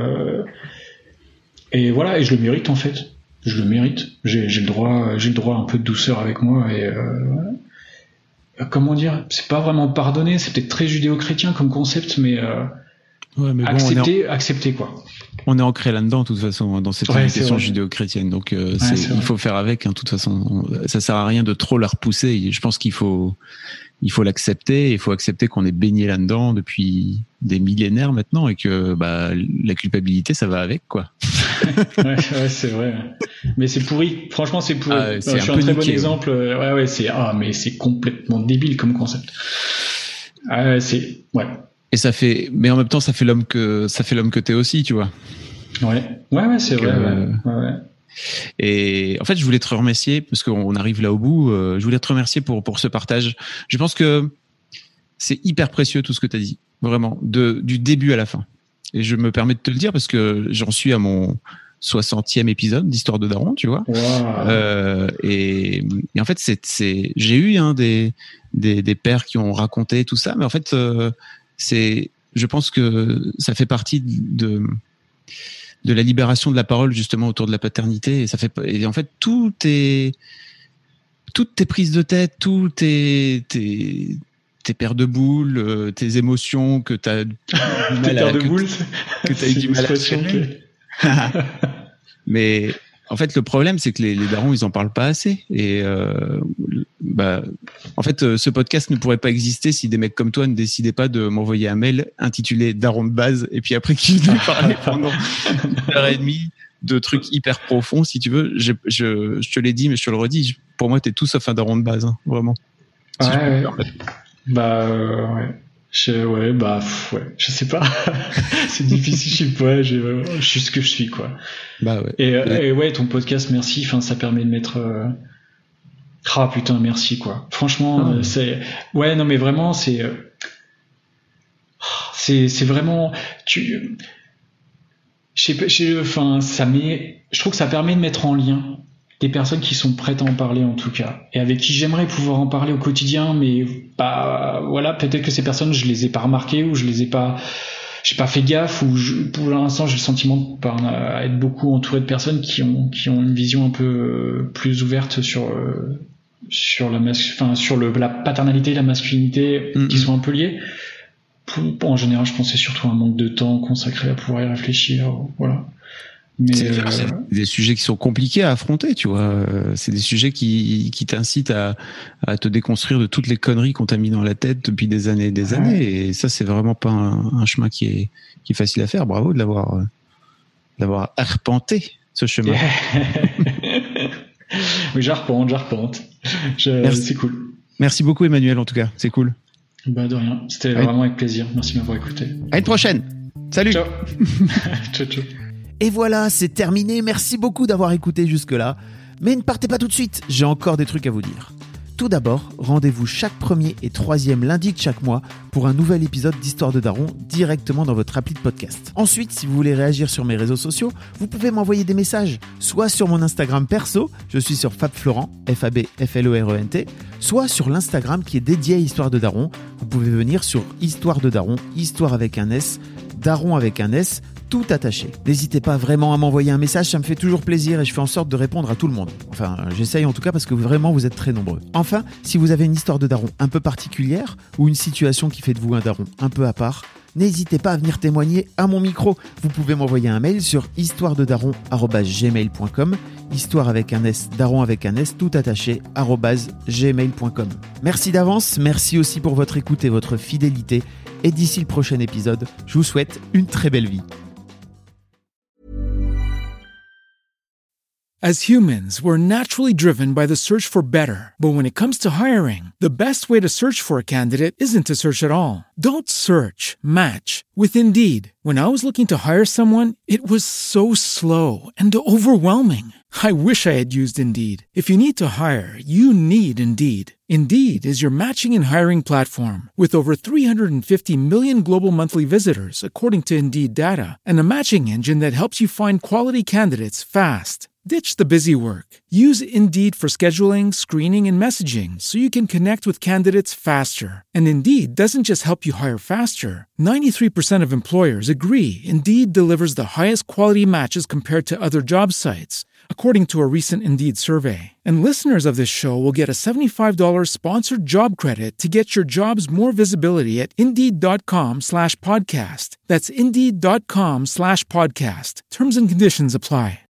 voilà, et je le mérite en fait. Je le mérite. J'ai le droit à un peu de douceur avec moi. Et comment dire, c'est pas vraiment pardonner, c'est peut-être très judéo-chrétien comme concept, mais accepter quoi. On est ancré là-dedans, de toute façon, dans cette éducation judéo-chrétienne. Donc, il faut faire avec, hein, de toute façon. Ça sert à rien de trop la repousser. Je pense qu'il faut l'accepter. Il faut accepter qu'on est baigné là-dedans depuis des millénaires maintenant et que, la culpabilité, ça va avec, quoi. ouais, c'est vrai. Mais c'est pourri. Franchement, c'est pourri. Je suis un très bon exemple. Mais c'est complètement débile comme concept. Et mais en même temps, ça fait l'homme que t'es aussi, tu vois. Ouais, c'est vrai. Ouais. Et en fait, je voulais te remercier parce qu'on arrive là au bout. Je voulais te remercier pour ce partage. Je pense que c'est hyper précieux tout ce que t'as dit. vraiment, du début à la fin. Et je me permets de te le dire parce que j'en suis à mon 60e épisode d'Histoire de Daron, tu vois. Wow. Et en fait, j'ai eu des pères qui ont raconté tout ça, mais en fait, je pense que ça fait partie de la libération de la parole justement autour de la paternité. Et en fait, toutes tes prises de tête, tous tes paires de boules, tes émotions que t'as du mal que t'as eu du mal à gérer. Mais en fait, le problème, c'est que les darons, ils en parlent pas assez. Et en fait, ce podcast ne pourrait pas exister si des mecs comme toi ne décidaient pas de m'envoyer un mail intitulé Daron de base, et puis après qu'ils nous parlaient pendant 1h30 de trucs hyper profonds, si tu veux. Je te l'ai dit, mais je te le redis. Pour moi, t'es tout sauf un daron de base, hein, vraiment. Si ouais. Ouais. Je sais pas. C'est difficile, je suis ce que je suis, quoi. Bah ouais. Et ouais, ton podcast, merci. Enfin, ça permet de mettre. Putain, merci, quoi. Franchement, c'est. Ouais, non, mais vraiment, c'est vraiment. Enfin, je trouve que ça permet de mettre en lien des personnes qui sont prêtes à en parler, en tout cas, et avec qui j'aimerais pouvoir en parler au quotidien, mais voilà, peut-être que ces personnes, je les ai pas remarquées, ou j'ai pas fait gaffe, ou pour l'instant j'ai le sentiment de être beaucoup entouré de personnes qui ont une vision un peu plus ouverte sur la paternalité et la masculinité, qui sont un peu liées. En général, je pense que c'est surtout un manque de temps consacré à pouvoir y réfléchir, voilà. Mais c'est des sujets qui sont compliqués à affronter, tu vois. C'est des sujets qui t'incitent à te déconstruire de toutes les conneries qu'on t'a mis dans la tête depuis des années et des années. Et ça, c'est vraiment pas un chemin qui est facile à faire. Bravo de l'avoir arpenté, ce chemin. Oui, j'arpente. C'est cool. Merci beaucoup, Emmanuel, en tout cas. C'est cool. De rien. C'était vraiment avec plaisir. Merci de m'avoir écouté. À une prochaine. Salut. Ciao. Ciao. Et voilà, c'est terminé. Merci beaucoup d'avoir écouté jusque-là. Mais ne partez pas tout de suite, j'ai encore des trucs à vous dire. Tout d'abord, rendez-vous chaque 1er et 3e lundi de chaque mois pour un nouvel épisode d'Histoire de Daron directement dans votre appli de podcast. Ensuite, si vous voulez réagir sur mes réseaux sociaux, vous pouvez m'envoyer des messages, soit sur mon Instagram perso, je suis sur FabFlorent, FabFlorent, soit sur l'Instagram qui est dédié à Histoire de Daron. Vous pouvez venir sur Histoire de Daron, Histoire avec un S, Daron avec un S, tout attaché. N'hésitez pas vraiment à m'envoyer un message, ça me fait toujours plaisir et je fais en sorte de répondre à tout le monde. Enfin, j'essaye en tout cas parce que vraiment vous êtes très nombreux. Enfin, si vous avez une histoire de daron un peu particulière ou une situation qui fait de vous un daron un peu à part, n'hésitez pas à venir témoigner à mon micro. Vous pouvez m'envoyer un mail sur histoirededaron@gmail.com, histoire avec un S, daron avec un S, tout attaché, @gmail.com. Merci d'avance, merci aussi pour votre écoute et votre fidélité. Et d'ici le prochain épisode, je vous souhaite une très belle vie. As humans, we're naturally driven by the search for better. But when it comes to hiring, the best way to search for a candidate isn't to search at all. Don't search, match with Indeed. When I was looking to hire someone, it was so slow and overwhelming. I wish I had used Indeed. If you need to hire, you need Indeed. Indeed is your matching and hiring platform with over 350 million global monthly visitors, according to Indeed data, and a matching engine that helps you find quality candidates fast. Ditch the busy work. Use Indeed for scheduling, screening, and messaging so you can connect with candidates faster. And Indeed doesn't just help you hire faster. 93% of employers agree Indeed delivers the highest quality matches compared to other job sites, according to a recent Indeed survey. And listeners of this show will get a $75 sponsored job credit to get your jobs more visibility at Indeed.com/podcast. That's Indeed.com/podcast. Terms and conditions apply.